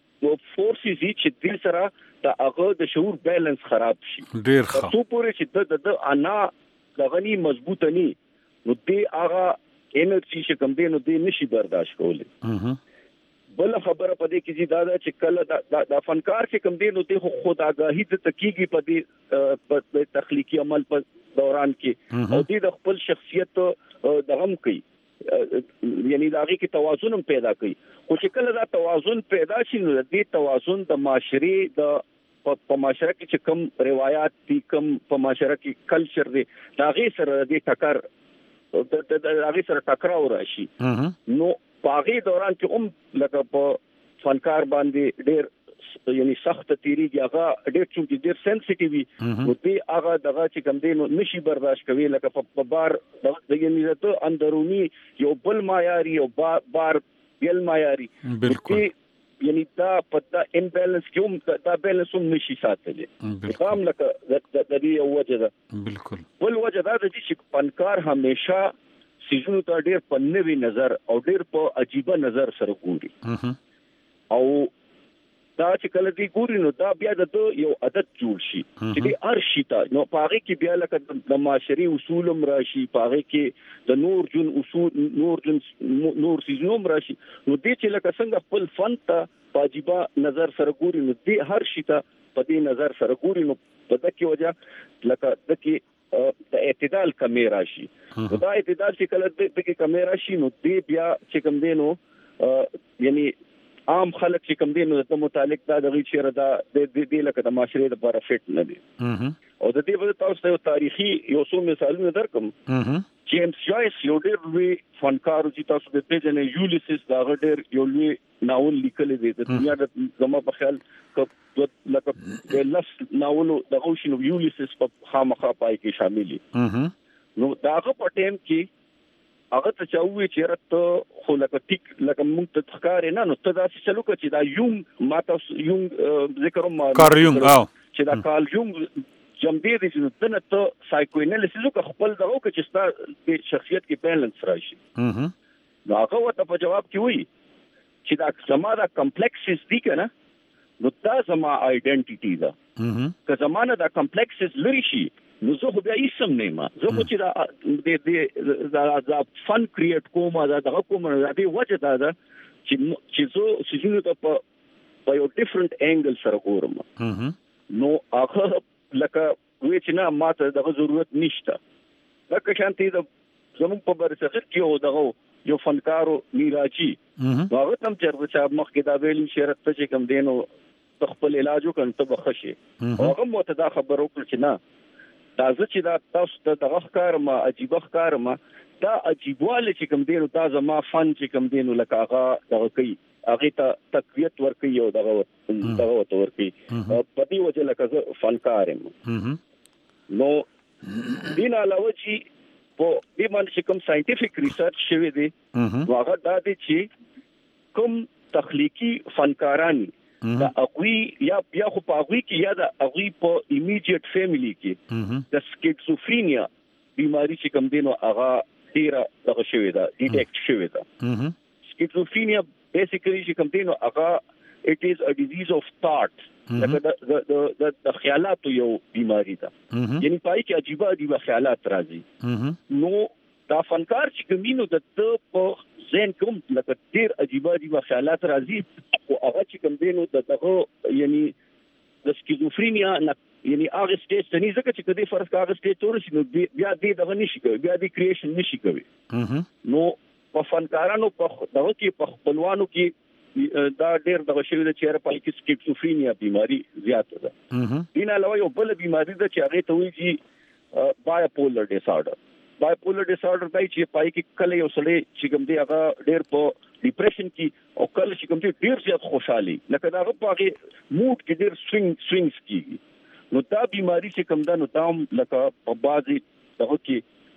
فورسز چې د سره د هغه د شعور بیلانس خراب شي ډیر ښه څو پورې چې د انا دغني مضبوطه ني نو دې هغه انرژي چې کوم دی نو دې نشي برداشت کولی. بل خبره پدې کې چې دا چې کله د فنکار چې کوم دی نو دې خود آگاهی د تحقیقي پدې په تخلیقي عمل په دوران کې او دې د خپل شخصیت د غم کوي یعنی دا غي کې توازن هم پیدا کوي. خو چې کله دا توازن پیدا شي نو دې توازن د معاشري د په معاشره کې چې کوم روایت دي کوم په معاشره کې کلچر دی دا غي سره دې ټکر د هغه سره ټکراو راشي. نو پاغي دوران کې هم لکه په فنکار باندې ډېر یعنی سخت تیریږي هغه ډېر چې ډېر سنسټیو وي نو دې هغه دغه چې کوم دی نو نشي برداشت کوي لکه په بار د یعنی ته اندرونی یو بل معیاري یو بار بل معیاري بالکل یعنی دا پتا امبیلنس کوم دا بیلنس هم نشي ساتلی خام لکه د دې وجه ده. بالکل بل وجه دا ده چې فنکار همیشه سيزونو ته ډېر په نوې نظر او ډېر په عجیبه نظر سره ګوري او دا چې کله دی ګوري نو دا بیا د یو عادت جوړ شي چې دی ارشي ته نو پاره کې بیا لکه د معاشري اصولم راشي پاره کې د نور جون اصول نور جون نور سيزونو راشي نو دې چې لکه څنګه خپل فن ته عجیبه نظر سره ګوري نو دې هر شي ته په دې نظر سره ګوري نو په دغه وجه لکه دغه د اعتدال کمی راشي. دا اعتدال چې کله د دغه کمی راشي نو دې بیا چې کوم دی نو یعنی عام خلک چې کوم دي نو د متعلق دا دغه چیرې دا د دې لکه د معاشري د لپاره فټ نه دي او د دې په تاسو ته تاریخي یو څو مثالونه درکم. جیمز جویس یو ډېر لوی فنکار چې تاسو د پیژنې یولیسس دا ډېر یو لوی ناول لیکل دي د دنیا د زما په خیال ک لکه د لس ناولو د غوښنو یولیسس په خامخا پای کې شامل دي. نو داغه په ټیم کې هغه ته چاوي چې رات خو لکه ټیک لکه مونږ ته ښکارې نه نو ته دا چې چلو چې دا یونګ ماته یونګ ذکر ما کار یونګ او چې دا کال یونګ جام دې دې چې ته نه ته سایکو انالیسیس وکړه خپل دغه کې چې ستا د شخصیت کې بیلانس راشي. نو هغه ورته په جواب کې وایي چې دا زما دا کمپلیکسز دي کنه نو دا زما آیډنټیټي ده که زمانه دا کمپلیکسز لري شي نو زه خو بیا هیڅ نه یم زه خو چې دا د د د فن کریټ کوم دا دغه کوم دا دی وجه دا ده چې چې زه سيزونو ته په په یو ډیفرنٹ انګل سره ګورم نو هغه لکه وې چې نه ماته دغه ضرورت نشته لکه شانتي د زموږ په برسخت کې یو دغه یو فنکارو میراجي هغه تم چې چې مخکې دا ویل شرط ته چې کوم دینو خپل علاج وکړ ته بخښي هغه مو ته دا خبر وکړ چې نه دا چې دا تاسو ته دغه ښکار ما عجیب ښکار ما دا عجیبواله چې کوم دینو دا زما فن چې کوم دینو لکه هغه دغه کوي هغه ته تقویت ورکوي او دغه دغه ورکوي په دې وجه لکه زه فنکار یم. نو دین علاوه چې په دې باندې چې کوم ساينټیفیک ریسرچ شوی دی هغه دا دی چې کوم تخلیقي فنکاران دا اغوی یا بیا خو په اغوی کې یا دا اغوی په ایمیډیټ فیملی کې د سکیزوفرینیا بیماری چې کوم دینو هغه ډیره دغه شوی دا ډیټیکټ شوی دا. سکیزوفرینیا بیسیکلی چې کوم دینو هغه it is a disease of thought لکه د د د خیالاتو یو بیماری ده یعنی پای کې عجیب عجیب خیالات راځي. نو دا فنکار چې کومینو د په ذهن کوم لکه ډیر عجیب عجیب خیالات راځي او هغه چې کوم دینو دغه یعنی د سکیزوفرینیا یعنی هغه سټیج ته نه ځکه چې کدی فرض هغه سټیج تورشي نو بیا دې دغه نشي کوي بیا دې کریشن نشي کوي. نو په فنکارانو په دغه کې په خپلوانو کې دا ډېر دغه شی د چیرې په کې سکیزوفرینیا بیماری زیاته ده. دین علاوه یو بل بیماری ده چې هغه ته وایي بایپولر ډیس آرډر. بایپولر ډیس آرډر دی چې پای کې کله یو سړی چې کوم دی هغه ډېر په ډیپریشن کې او کله چې کوم دی ډېر زیات خوشحالي لکه دا هغه په موډ کې ډېر سوینګ سوینګز کیږي. نو دا بیماری چې کوم ده نو دا لکه په بعضي دغه کې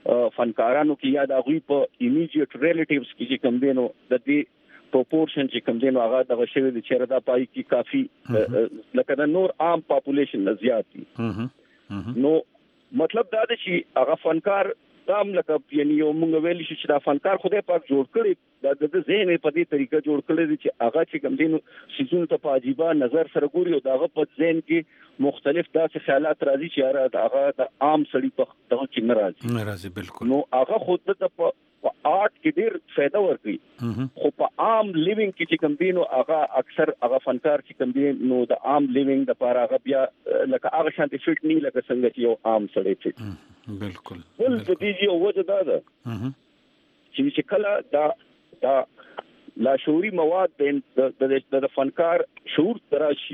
فنکارانو کې یا د غوی په ایمیډیټ ریلیټیوز کې چې کوم دینو د دې پروپورشن چې کوم دینو هغه د شوی د چیرې د پای کې کافي لکه د نور عام پاپولیشن نه زیات دي نو مطلب دا دی چې هغه فنکار تام لکه یعنی یو مونږ ویل شي چې دا فنکار خدای پاک جوړ کړی د ذهن په دې طریقه جوړ کړی چې هغه چې کوم دینو سيزونو ته په عجيبه نظر سره ګوري او داغه په ذهن کې مختلف داسې خیالات راځي چې هغه د عام سړي په دغه کې ناراضي ناراضي بالکل نو هغه خود د په آرټ کې ډیر فائدہ ورکړي خو په عام لیوینګ کې چې کوم دینو هغه اکثر هغه فنکار چې کوم دینو د عام لیوینګ د لپاره هغه بیا لکه هغه شانتي فټ نه لکه څنګه چې یو عام سړی فټ بالکل ول د دې یو وجه دا ده چې چې کله دا دا لا شعوري مواد د د فنکار شعور تراشي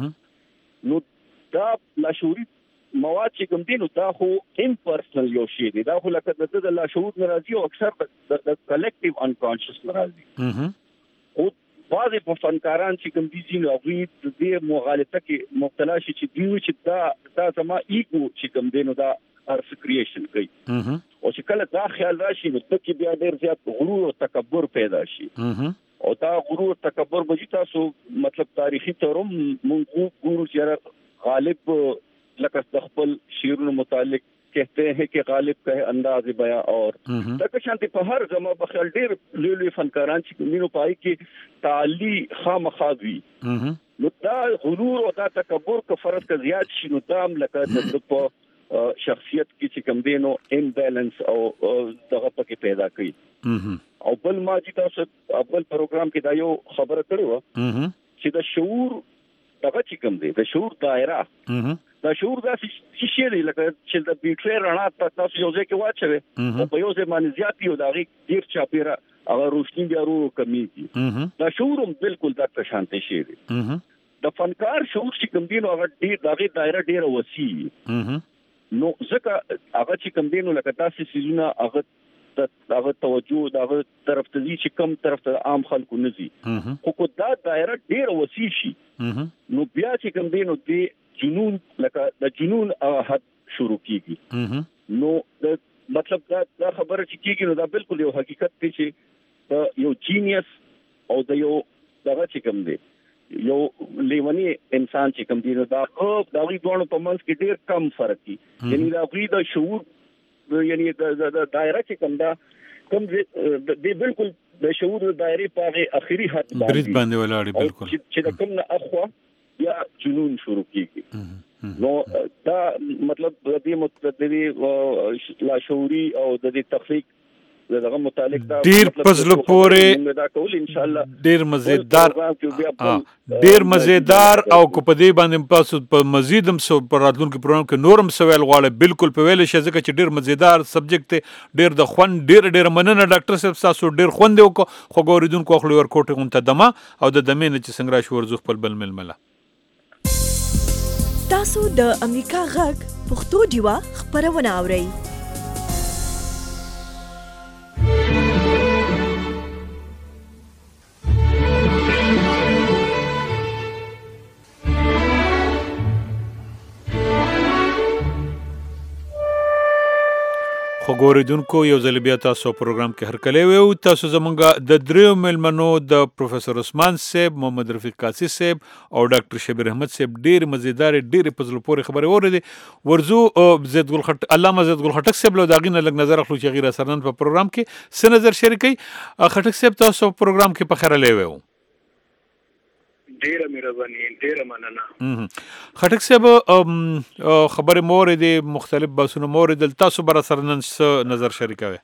نو دا لا شعوري مواد چې کوم دي نو دا خو امپرسنل یو شی دی دا خو لکه د لا شعور ناراضي او اکثر د کلیکټیو انکانشس ناراضي او بعضې په فنکاران چې کوم دي چې هغوی د دې مغالطه کې مبتلا شي چې دوی چې دا دا زما ایګو چې کوم دی نو دا ارث کریشن کوي او چې کله دا خیال راشي نو ته کې بیا ډېر زیات غرور او تکبر پیدا شي او دا غرور او تکبر به تاسو مطلب تاریخي تورم مونږ ګورو چې غالب لکه د خپل شعرونو متعلق کہتے ہیں کہ غالب کہے انداز بیاں اور لکه شانتي په هر زما په خیال ډېر لوی لوی فنکاران چې مينو پای کې تعالی خامخاوي نو دا غرور او دا تکبر که فرض کا زیات شي نو دا لکه د په شخصیت کې چې کوم دینو امبیلنس او دغه پکې پیدا کوي او بل ما چې تاسو خپل پروګرام کې دا یو خبره کړې و چې د شعور دغه چې کوم دی د شعور دایره دا شعور دا شي دی لکه چې د بیټری رڼا تاسو یو ځای کې واچوي او په یو ځای باندې زیات یو دغه ډیر چاپیره هغه روشنی بیا ورو کمیږي دا شعور هم بالکل د شانتي شي دی د فنکار شعور چې کوم دی نو هغه ډیر دغه دایره ډیره وسیع نو ځکه هغه چې کوم دی نو لکه تاسو سيزونه هغه هغه توجه دغه طرف ته دي چې کم طرف ته عام خلکو نه دي خو کو دا دایره ډیره وسیع شي نو بیا چې کوم دی نو دی جنون لکه د جنون حد شروع کیږي نو د مطلب دا, دا خبره چې کیږي نو دا بالکل یو حقیقت دی چې یو جینیس او د یو دغه چې کوم دی یو لیونی انسان چې کوم دی نو دا خو دا وی دوه په منځ کې ډیر کم فرق دی یعنی دا غوی د شعور یعنی د دایره چې کوم دا کوم دی بالکل د شعور د دایره په اخري حد برید باندې ولاړ بالکل چې د کوم نه اخوا یا جنون شروع کیږي نو دا مطلب د دې متددي لا شعوري او د دې تخلیق دغه متعلق دا ډیر پزلو پورې دا کول ان شاء الله ډیر مزیدار ډیر مزیدار او کو په دې باندې پاسو په مزیدم سو پر راتلونکو پروګرام کې نورم سوال غواړي بالکل په ویل شي ځکه چې ډیر مزیدار سبجیکټ ډیر د خوند ډیر ډیر مننه ډاکټر صاحب تاسو ډیر خوند وکړو خو ګوریدونکو خپل ورکوټه غونته دمه او د دمه نه چې څنګه شو ورزو خپل بل ململه تاسو د امریکا غږ پښتو ډیوا خبرونه اورئ خو ګوریدونکو یو ځل بیا تاسو پروګرام کې هرکلی ویو تاسو زمونږ د دریو ملمنو د پروفیسور عثمان صاحب محمد رفیق قاسی صاحب او ډاکټر شبیر احمد صاحب ډیر مزیدار ډیر پزلو پورې خبرې اورېدې ورزو زید ګل خټک علامه زید ګل خټک صاحب له داغې نه لږ نظر اخلو چې هغې راسره په پروګرام کې څه نظر شریکوي خټک صاحب تاسو پروګرام کې په خیرلی ویو ډیره مهرباني ډیره مننه خټک صاحب خبرې مور دي مختلف بحثونه مور دي تاسو بر سره نن نظر شریکوي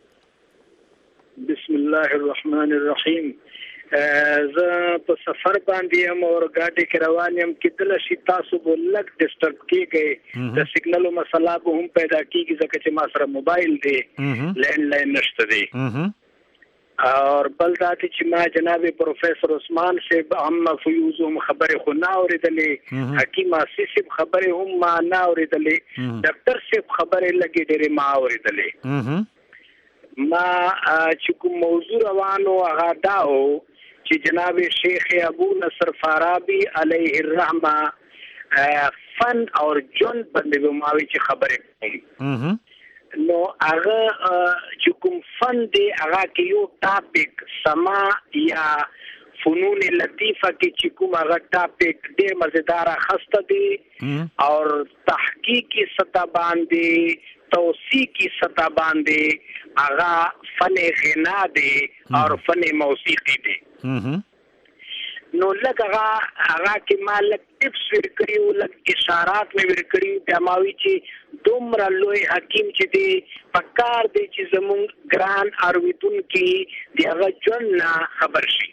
بسم الله الرحمن الرحیم زه په سفر باندې یم او ګاډي کې روان یم کله شي تاسو به لګ ډسټرب کیږي د سیګنالو مسله به هم پیدا کیږي ځکه چې ما سره موبایل دی لینډ لاین نشته دی اور بل دا چې ما جناب پروفیسور عثمان صاحب هم فیوز هم خبره خو نه اورېدلې حکیم آصف صاحب خبره هم ما نه اورېدلې ډاکټر صاحب خبره لګې ډېرې ما اورېدلې ما چې کوم موضوع روانو هغه دا و چې جناب شیخ ابو نصر فارابی علیه الرحمه فن اور جن باندې ماوي چې خبره کوي نو هغه چې کوم فن دی هغه کې یو ټاپک سما یا فنون لطیفه کې چې کوم هغه ټاپک ډېر مزیدار خسته دی او تحقیقي سطح باندې توثیقی سطح باندې هغه فن غنا دی او فن موسیقي دی. نو لکه هغه کې ما لږ ټپس ورکړي او لږ اشارات مې ورکړي بیا ما وی چې دومره لوی حکیم چې دی پکار دی چې زمونږ ګران ارویدونکي د هغه ژوند نه خبر شي.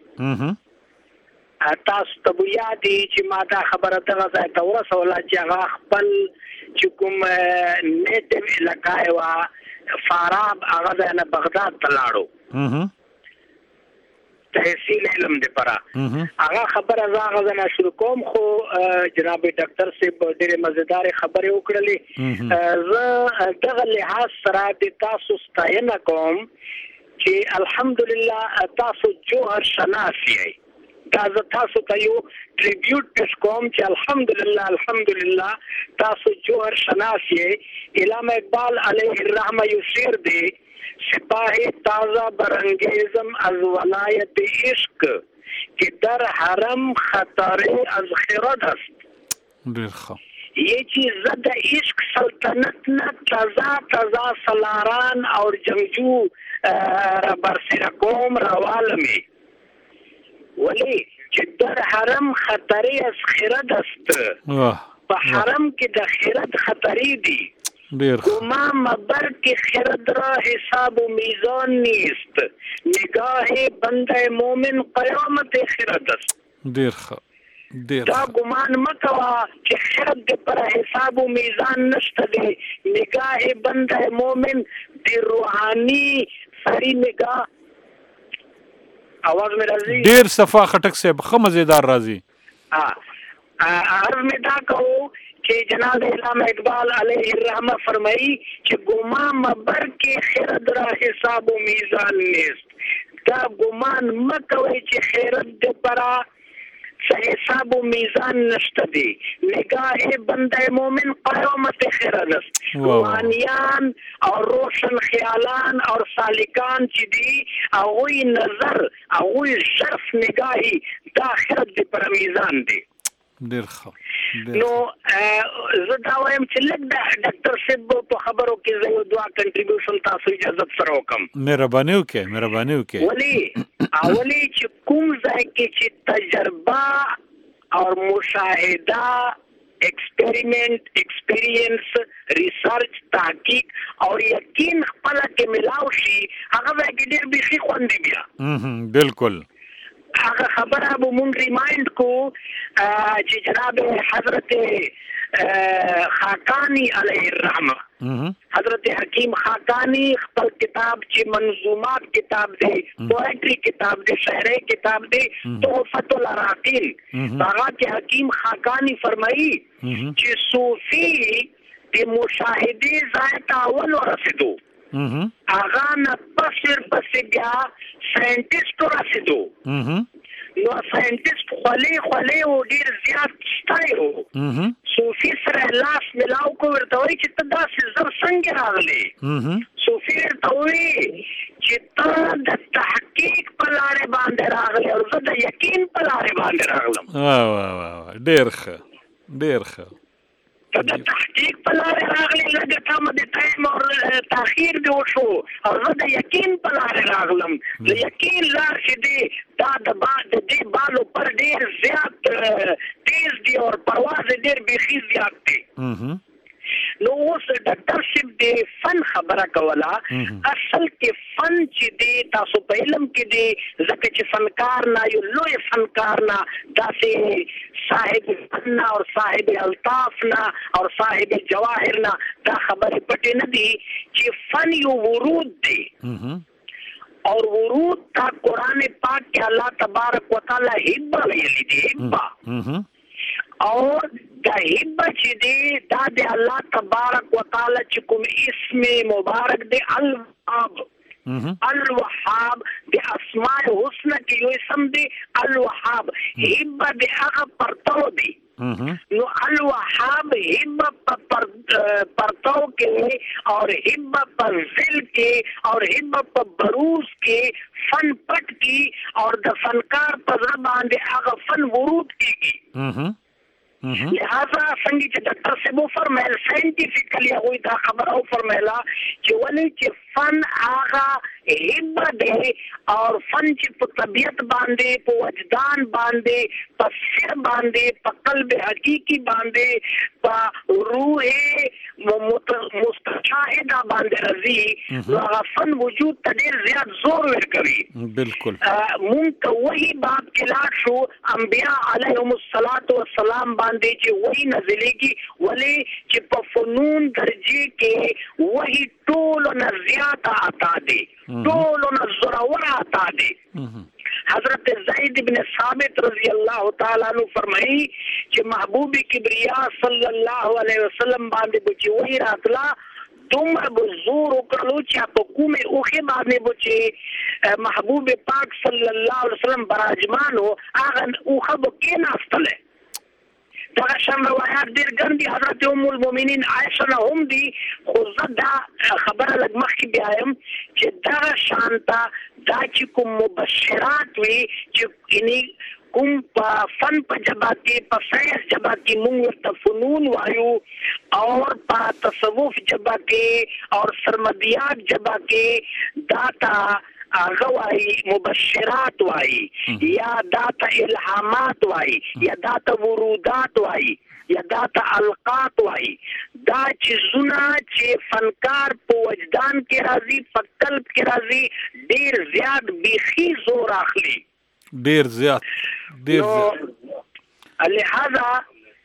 تاسو ته بیا دی چې ما دا خبره دغه ځای ته ورسوله چې هغه خپل چې کوم نیټیو علاقه وه فاراب هغه ځای نه بغداد ته لاړو تحصیل علم دی پره. هغه خبره زه هغه ځای نه شروع کوم خو جناب ډاکټر صاحب ډېرې مزیدارې خبرې وکړلې. زه دغه لحاظ سره د تاسو ستاینه کوم چې الحمدلله تاسو جوهر شناس یئ. دا زه تاسو ته یو ټریبیوټ پیش کوم چې الحمدلله الحمدلله تاسو جوهر شناس یئ. علامه اقبال علیه الرحمه یو شعر دی سپاه تازه برانگیزم از ولایت عشق که در حرم خطر از خرد است. یہ چیز زد عشق سلطنت نہ تازہ تازہ سلاران اور جنگجو برسر قوم روال میں ولی چې در حرم خطر از خرد است. په حرم کې د خرد خطرې دي. گمان مبر کی خرد را حساب و میزان نیست نگاه بنده مومن قیامت خرد است. دیر خ دیر دا گمان مکوا چې خرد پر حساب و میزان نشته دی. نگاه بنده مومن دی روحانی سری نگاه आवाज में राजी ډیر صفا خټک سے خه مزیدار راضی. ها عرض میں دا کہو کہ جناب علامہ اقبال علیہ الرحمہ فرمائی کہ گمان مبر کے خیرت را حساب و میزان نیست. دا گمان مکوی کہ خیرت دے پرا حساب و میزان نشته دی. نگاه بنده مومن قیامت خیرت است. روحانیان اور روشن خیالان اور سالکان چې دی هغوی نظر هغوی شرف نگاهی دا خیرت دی پر میزان دی. ډیر ښه. نو زه دا وایم چې لږ د ډاکټر صاحب په خبرو کې زه یو دوه کنټریبیوشن تاسو اجازه سره وکم. مهرباني وکړئ مهرباني وکړئ. ولی اولی چې کوم ځای کې چې تجربه او مشاهده ایکسپریمنٹ ایکسپیرینس ریسرچ تحقیق او یقین خپل کې ملاو شي هغه ځای کې ډېر بیخي خوند دی بیا. بالکل هغه خبره به مونږ ریمایند کو چې جناب حضرت خاقانی علیه الرحمه حضرت حکیم خاقانی خپل کتاب چې منظومات کتاب دی پوئټری کتاب دی شعري کتاب دی تحفۃ العراقین هغه کې حکیم خاقانی فرمایي چې صوفي د مشاهده ذات اول ورسېدو هغه نه پسر پسې بیا ساينټیسټ رسېدو. نو ساينټیسټ خولي خولي او ډیر زیات ستایو صوفي سره لاس ملاو کو ورته وایي چې ته داسې زر څنګه راغلی. صوفي ورته وایي چې ته د تحقیق په لارې باندې راغلی او زه د یقین په لارې باندې راغلم. واه واه واه ډیر ښه ډیر ښه. ته د تحقیق په لارې راغلی لږ کم د ټایم او تاخیر دی وشو او زه د یقین په لارې راغلم. د یقین لار چې دی دا د د دې بالو پر ډېر زیات تیز دی او پرواز ډېر بیخي زیات دی. نو اوس ډاکټر صاحب د فن خبره کوله. اصل کې فن چې دی تاسو په علم کې دی ځکه چې فنکار نه یو لوی فنکار نه داسې صاحب فن او صاحب الطاف نه او صاحب جواهر نه دا خبرې پټې نه دي چې فن یو ورود دی اور ورود تا قرآن پاک کې الله تبارک وتعالی حبا ویلي دی. حبا اور دا حبا چې دی دا د الله تبارک وتعالی چې کوم اسم مبارک دی الوهاب الوهاب د اسماء الحسنى کې یو اسم دی الوهاب. حبا د هغه پرتو دی. نو الوهاب حبا परताव के और हिम्मत पर जिल के और हिम्मत पर बरूज के फन पट की और द फनकार पर बांधे आगा फन वरूद की लिहाजा संगीत डॉक्टर से वो फरमाया साइंटिफिकली हुई था खबर हो फरमाया कि वली के फन आगा हिम्मत दे और फन की तबीयत बांधे पो वजदान बांधे प सिर बांधे प कल्ब हकीकी बांधे प रूहे मुस्तशाहिदा बांधे रजी आगा फन वजूद तदेर ज्यादा जोर वर करी बिल्कुल मुंत वही बात के लाशो अंबिया अलैहिमुस्सलातु वस्सलाम बांधे कि वही नजलेगी वले कि फनून दर्जे के वही टोल नजियाता आता दे टोल नजरवरा आता दे हजरत ज़ैद इब्न साबित रजी अल्लाह ताला नु फरमाई कि महबूब किबरिया सल्लल्लाहु अलैहि वसल्लम बांधे बुची वही रातला तुम बुजूर उकरलो चापकू में ओखे बांधे बुची महबूब पाक सल्लल्लाहु अलैहि वसल्लम बराजमान हो आगन उखब के नास्तले दरशन रवायात देर गंदी हजरत उम्मुल मोमिनीन आयशा न हम दी खुदा खबर लग मख की ब्यायम कि दर शांता दाची को मुबशरात हुई कि इन्हीं कुम फन प जबाती प सैर जबाती मुंग तफनून वायु और पा तसवुफ जबाके और सरमदियात जबाके दाता आगवाई मुबशरात वाई या दाता इल्हामात वाई या दाता वुरूदात वाई या दाता अलकात वाई दा चीजुना चे फनकार पो वजदान के राजी प कल्ब के राजी देर ज्याद बेखी जोर आखली देर ज्याद देर ज्याद लिहाजा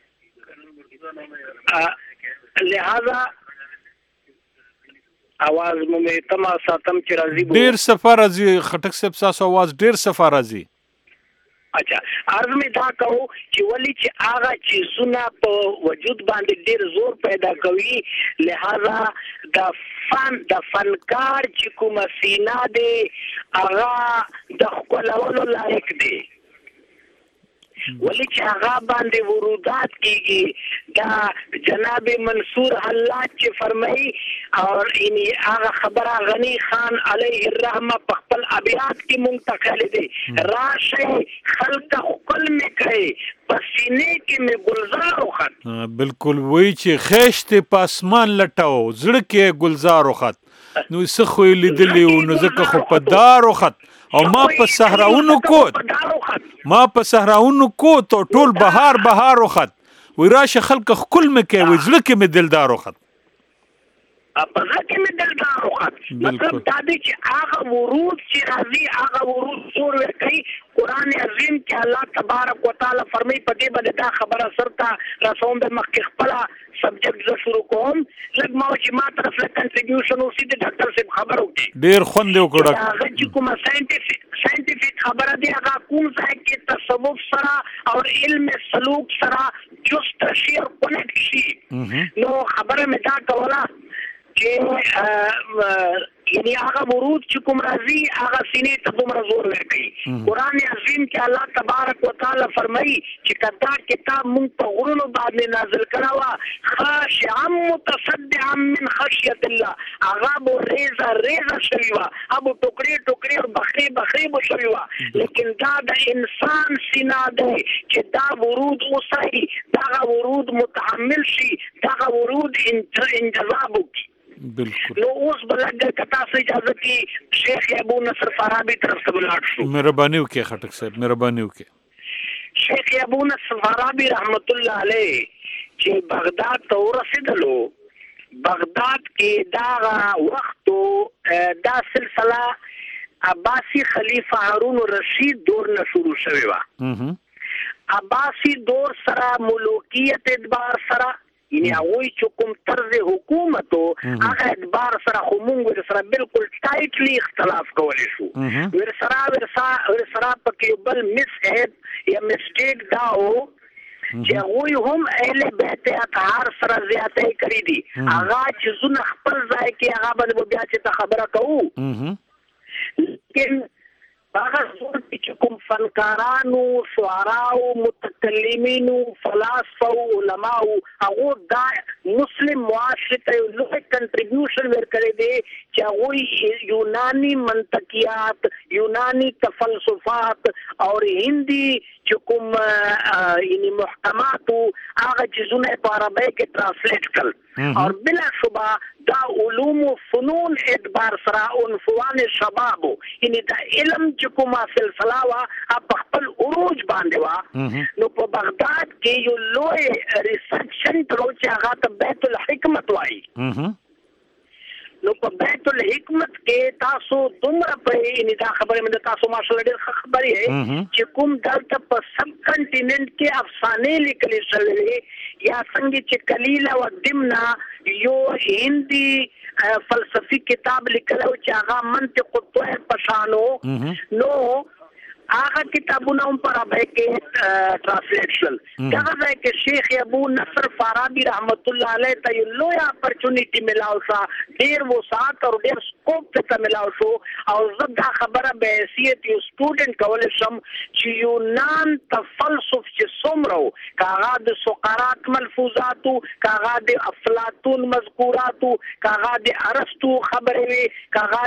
लिहाजा आवाज में तमा सातम के राजी देर सफा राजी खटक से सास आवाज देर सफा राजी अच्छा अर्ज में था कहो कि वली चे आगा चीजुना प वजूद बांधे देर जोर पैदा कवी लिहाजा द फन द फनकार चिकु मसीना दे आगा द खलवलो लायक दे वली चे आगा बांधे वरूदात कीगी दा जनाब मंसूर हल्लाज के फरमाई और इन्हीं आगा खबरा गनी खान अलैहि रहमा पखपल अबियात की मुंतकल दे राशे खल्क खुकल में कहे पसीने के में गुलजार खत बिल्कुल वही चे खेशते पासमान लटाओ जड़ के गुलजार खत नु सखो लिदली उ नजक खो पदार खत और मां पर सहराउन को मां पर साहराउन को तो टोल बहार बहार खत विराश खल्क खुल में के वजल के में दिलदार खत अपना के में दिलदार खत मतलब दादी के आगा वरूद से राजी आगा वरूद जोर वे कई कुरान अजीम के अल्लाह तबारक व तआला फरमाई पते बदता खबर असरता रसूल बे मक्के खपला सब्जेक्ट जो शुरू कोम लगमाओ जी मा तरफ ले कंट्रीब्यूशन उसी दे डॉक्टर से खबर होगी देर खुंदे कोड़ा गज को साइंटिफिक साइंटिफिक खबर दे आगा कौन सा के तसव्वुफ सरा और इल्म सलूक सरा जुस्त शी और कनेक्ट शी नो खबर में था कवला के यानी आगा वरूद चुकुम राजी आगा सीने तदुमर जोर ले गई कुरान अजीम के अल्लाह तबारक व तआला फरमाई कि कदा किताब मुंग पगुरन बाद में नाजिल करावा खाशिअम मुतसद्दिअम मिन खशियतिल्लाह आगा वो रेजा रेजा शरीवा अब टुकड़े टुकड़े और बखरे बखरे वो शरीवा लेकिन दादा इंसान सीना दे कि दा वरूद उसाई दागा वरूद मुतहम्मिल शी दागा वरूद इंजजाब की बिल्कुल लो उस बलग कथा से इजाजत की शेख अबू नसर फराबी तरफ से बुलाट मेहरबानी के खटक साहब मेहरबानी के शेख अबू नसर फराबी रहमतुल्लाह अलैह के बगदाद तो रसीदलो बगदाद के दागा वक्त दा सिलसिला अब्बासी खलीफा हारून रशीद दौर न शुरू शवेवा अब्बासी दौर सरा मुलूकियत एतबार सरा यानी वही चुकुम तर्ज हुकूमत हो आगे एतबार सरा खुमुंग सरा बिल्कुल टाइटली इख्तलाफ कवले शू विरसरा विरसा विरसरा पकेबल मिस है या मिस्टेक दाओ जे वही हम अहले बहते अतहार सरा ज़्यादती करी दी आगा चीजुन खपल जाए के आगा बन वो ब्या चे खबरा कहू लेकिन هغه ټول چې کوم فنکارانو شعراو متکلمینو فلاسفه او علماو هغه دا مسلم معاشره ته لوی کنټریبیوشن ورکړي دي چې هغه یونانی منطقيات یونانی تفلسفات او هندي چې کوم یعنی محکمات هغه جزونه په عربی کې ترانسلیټ کړل او بلا شبہ دا علوم و فنون اعتبار سره عنفوان شبابو یعنی دا علم چې کومه سلسله وا په خپل عروج باندې وا نو په بغداد کې یو لوی ریسرچ سنټر چې هغه ته بیت الحکمت وایي نو په بیت الحکمت کې تاسو دومره په ان دا خبره مده تاسو ماشاءالله ډېر خبري ہے چې کوم دلته په سب کنټیننټ کې افسانې لیکل شوی یا څنګه چې کلیله و دمنا یو هندي فلسفي کتاب لیکلو چې هغه منطق الطير پشانو نو هغه کتابونه هم پر عربی کې ترانسلیټ شول دا ځای کې شیخ ابو نصر فارابی رحمت الله علیه ته یو لوی اپورچونټی ملاو شو ډیر وسعت او ډیر سکوپ ته ملاو شو او زه دا خبره به حیثیت یو سټوډنټ کولای شم چې یونان تفلسف چې څومره کاغه د سقراط ملفوظاتو کاغه د افلاطون مذکوراتو کاغه د ارسطو خبرې وي کاغه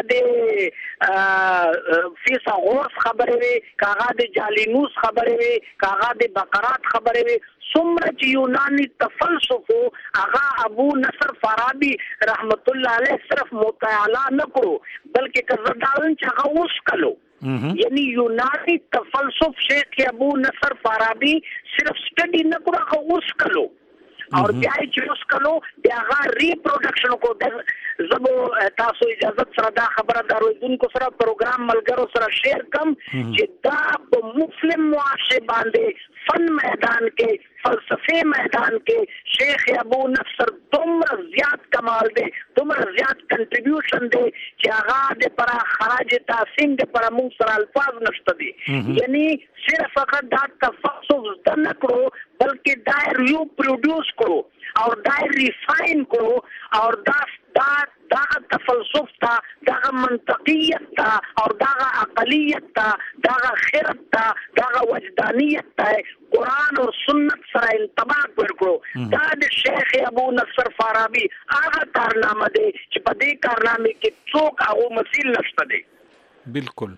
د فیثاغورس خبرې وي کاغه د جالینوس خبرې وي کاغه د بقرات خبرې وي څومره چې یونانی تفلسف هغه ابو نصر فارابی رحمت الله علیه صرف مطالعه نه کړو بلکې کزدارن چې هغه اوس کلو یعنی یونانی تفلسف شیخ ابو نصر فارابی صرف سټڈی نه کړو هغه اوس کلو اور بیا چې اوس کلو بیا هغه ریپروډکشن کو د زبو تاسو اجازه سره دا خبره درویدونکو سره پروګرام ملګرو سره شیر کم چې دا په مسلم معاشره باندې فن میدان کې فلسفه میدان کې شیخ ابو نصر دومره زیات کمال دی دومره زیات کنټریبیوشن دی چې هغه د پر خراج تحسین د پر موږ سره الفاظ نشته دي یعنی صرف فقط دا تفصیل د نه کړو بلکې دا ریو پروډوس کړو او دا ریفاین کړو او دا دا دا تفلسف تا دا منطقیت تا او دا عقلیت تا دا خیرت تا دا وجدانیت تا قرآن اور سنت سره انطباق ورکړو دا د شیخ ابو نصر فارابی هغه کارنامه دی چې په دې کارنامه کې څوک هغه مثیل نشته دی بالکل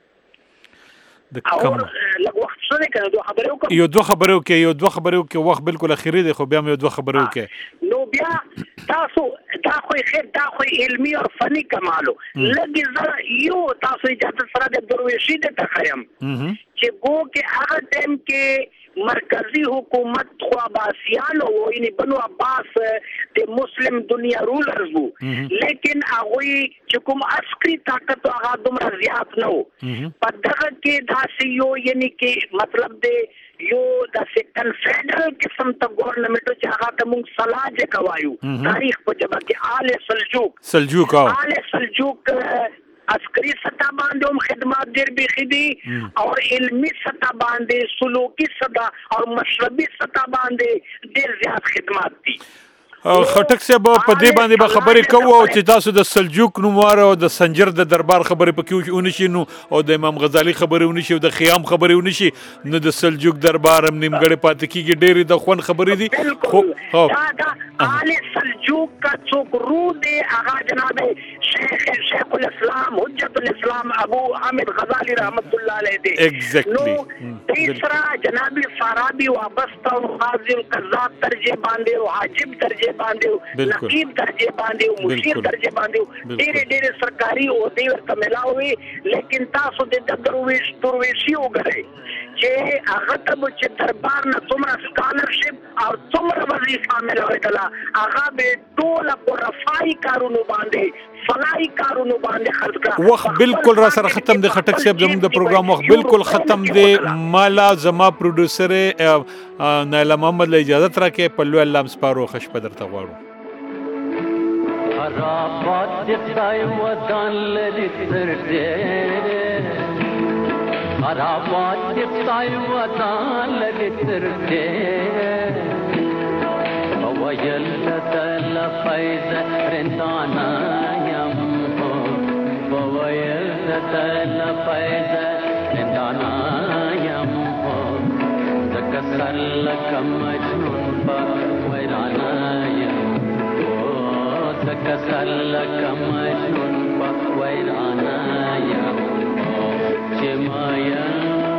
د کوم لږ وخت څه نه کړو خبرو کوم یو دوه خبرو کې یو دوه خبرو کې وخت بالکل اخیری دی خو بیا یو دوه خبرو کې نو بیا تاسو دا خو خیر دا خو علمی او فنی کمالو لږ زره یو تاسو اجازه سره د درویشي د تخیم چې ګو کې هغه ټیم کې مرکزی حکومت خو عباسیان او یعنی بنو عباس د مسلم دنیا رولرز وو لیکن هغه چې کوم عسکري طاقت هغه دومره زیات نه وو په دغه کې داسې یو یعنی کې مطلب دی یو د سیکنډ فیډرل قسم ته ګورنمنت چې هغه ته موږ سلاج کوایو تاریخ په جبه کې آل سلجوق سلجوق آل سلجوق عسکری سطح باندې هم خدمات ډېر بېخي دي او علمي سطح باندې سلوکي سطح او مشربي سطح باندې ډېر زیات خدمات دي خټک صاحب په دې باندې به خبرې کوو چې تاسو د سلجوق نوموار او د سنجر د دربار خبرې پکې ونشي نو او د امام غزالی خبرې ونشي او د خیام خبرې ونشي نو د سلجوق دربار هم نیمګړی پاتې کېږي ډېرې د خوند خبرې دي خو دا آل سلجوق کا څوک رو دی هغه جناب شیخ شیخ الاسلام حجت الاسلام ابو حامد غزالی رحمت الله علیه دی ایگزیکټلی تیسرا جناب فارابی وابسته او قاضی القضات درجه باندې او حاجب درجه باندې نقیب درجه باندې او مشیر درجه باندې ډېر ډېر سرکاري او دې ورته ملاوي لیکن تاسو د درویش درویشي وګورئ چې هغه ته چې دربار نه څومره سکالرشپ او څومره وظیفه ملوي هغه به ټول پرفای کارونو باندې فلای کارونو باندې خرج کړه وخت بالکل را سره ختم دی خټک صاحب زموږ د پروګرام وخت بالکل ختم دی مالا زما پروډوسر نایلا محمد له اجازه راکې په لوی الله سپارو خوش پدر ته غواړو خرابات د خدای ودان لري تر دې خرابات د خدای ودان لري تر دې ويل تل فايز رندانا يم ويل تل فايز ویرانا یم زکه سر لکه مجنون په ویرانا یم زکه سر لکه مجنون په ویرانا یم چې ما یم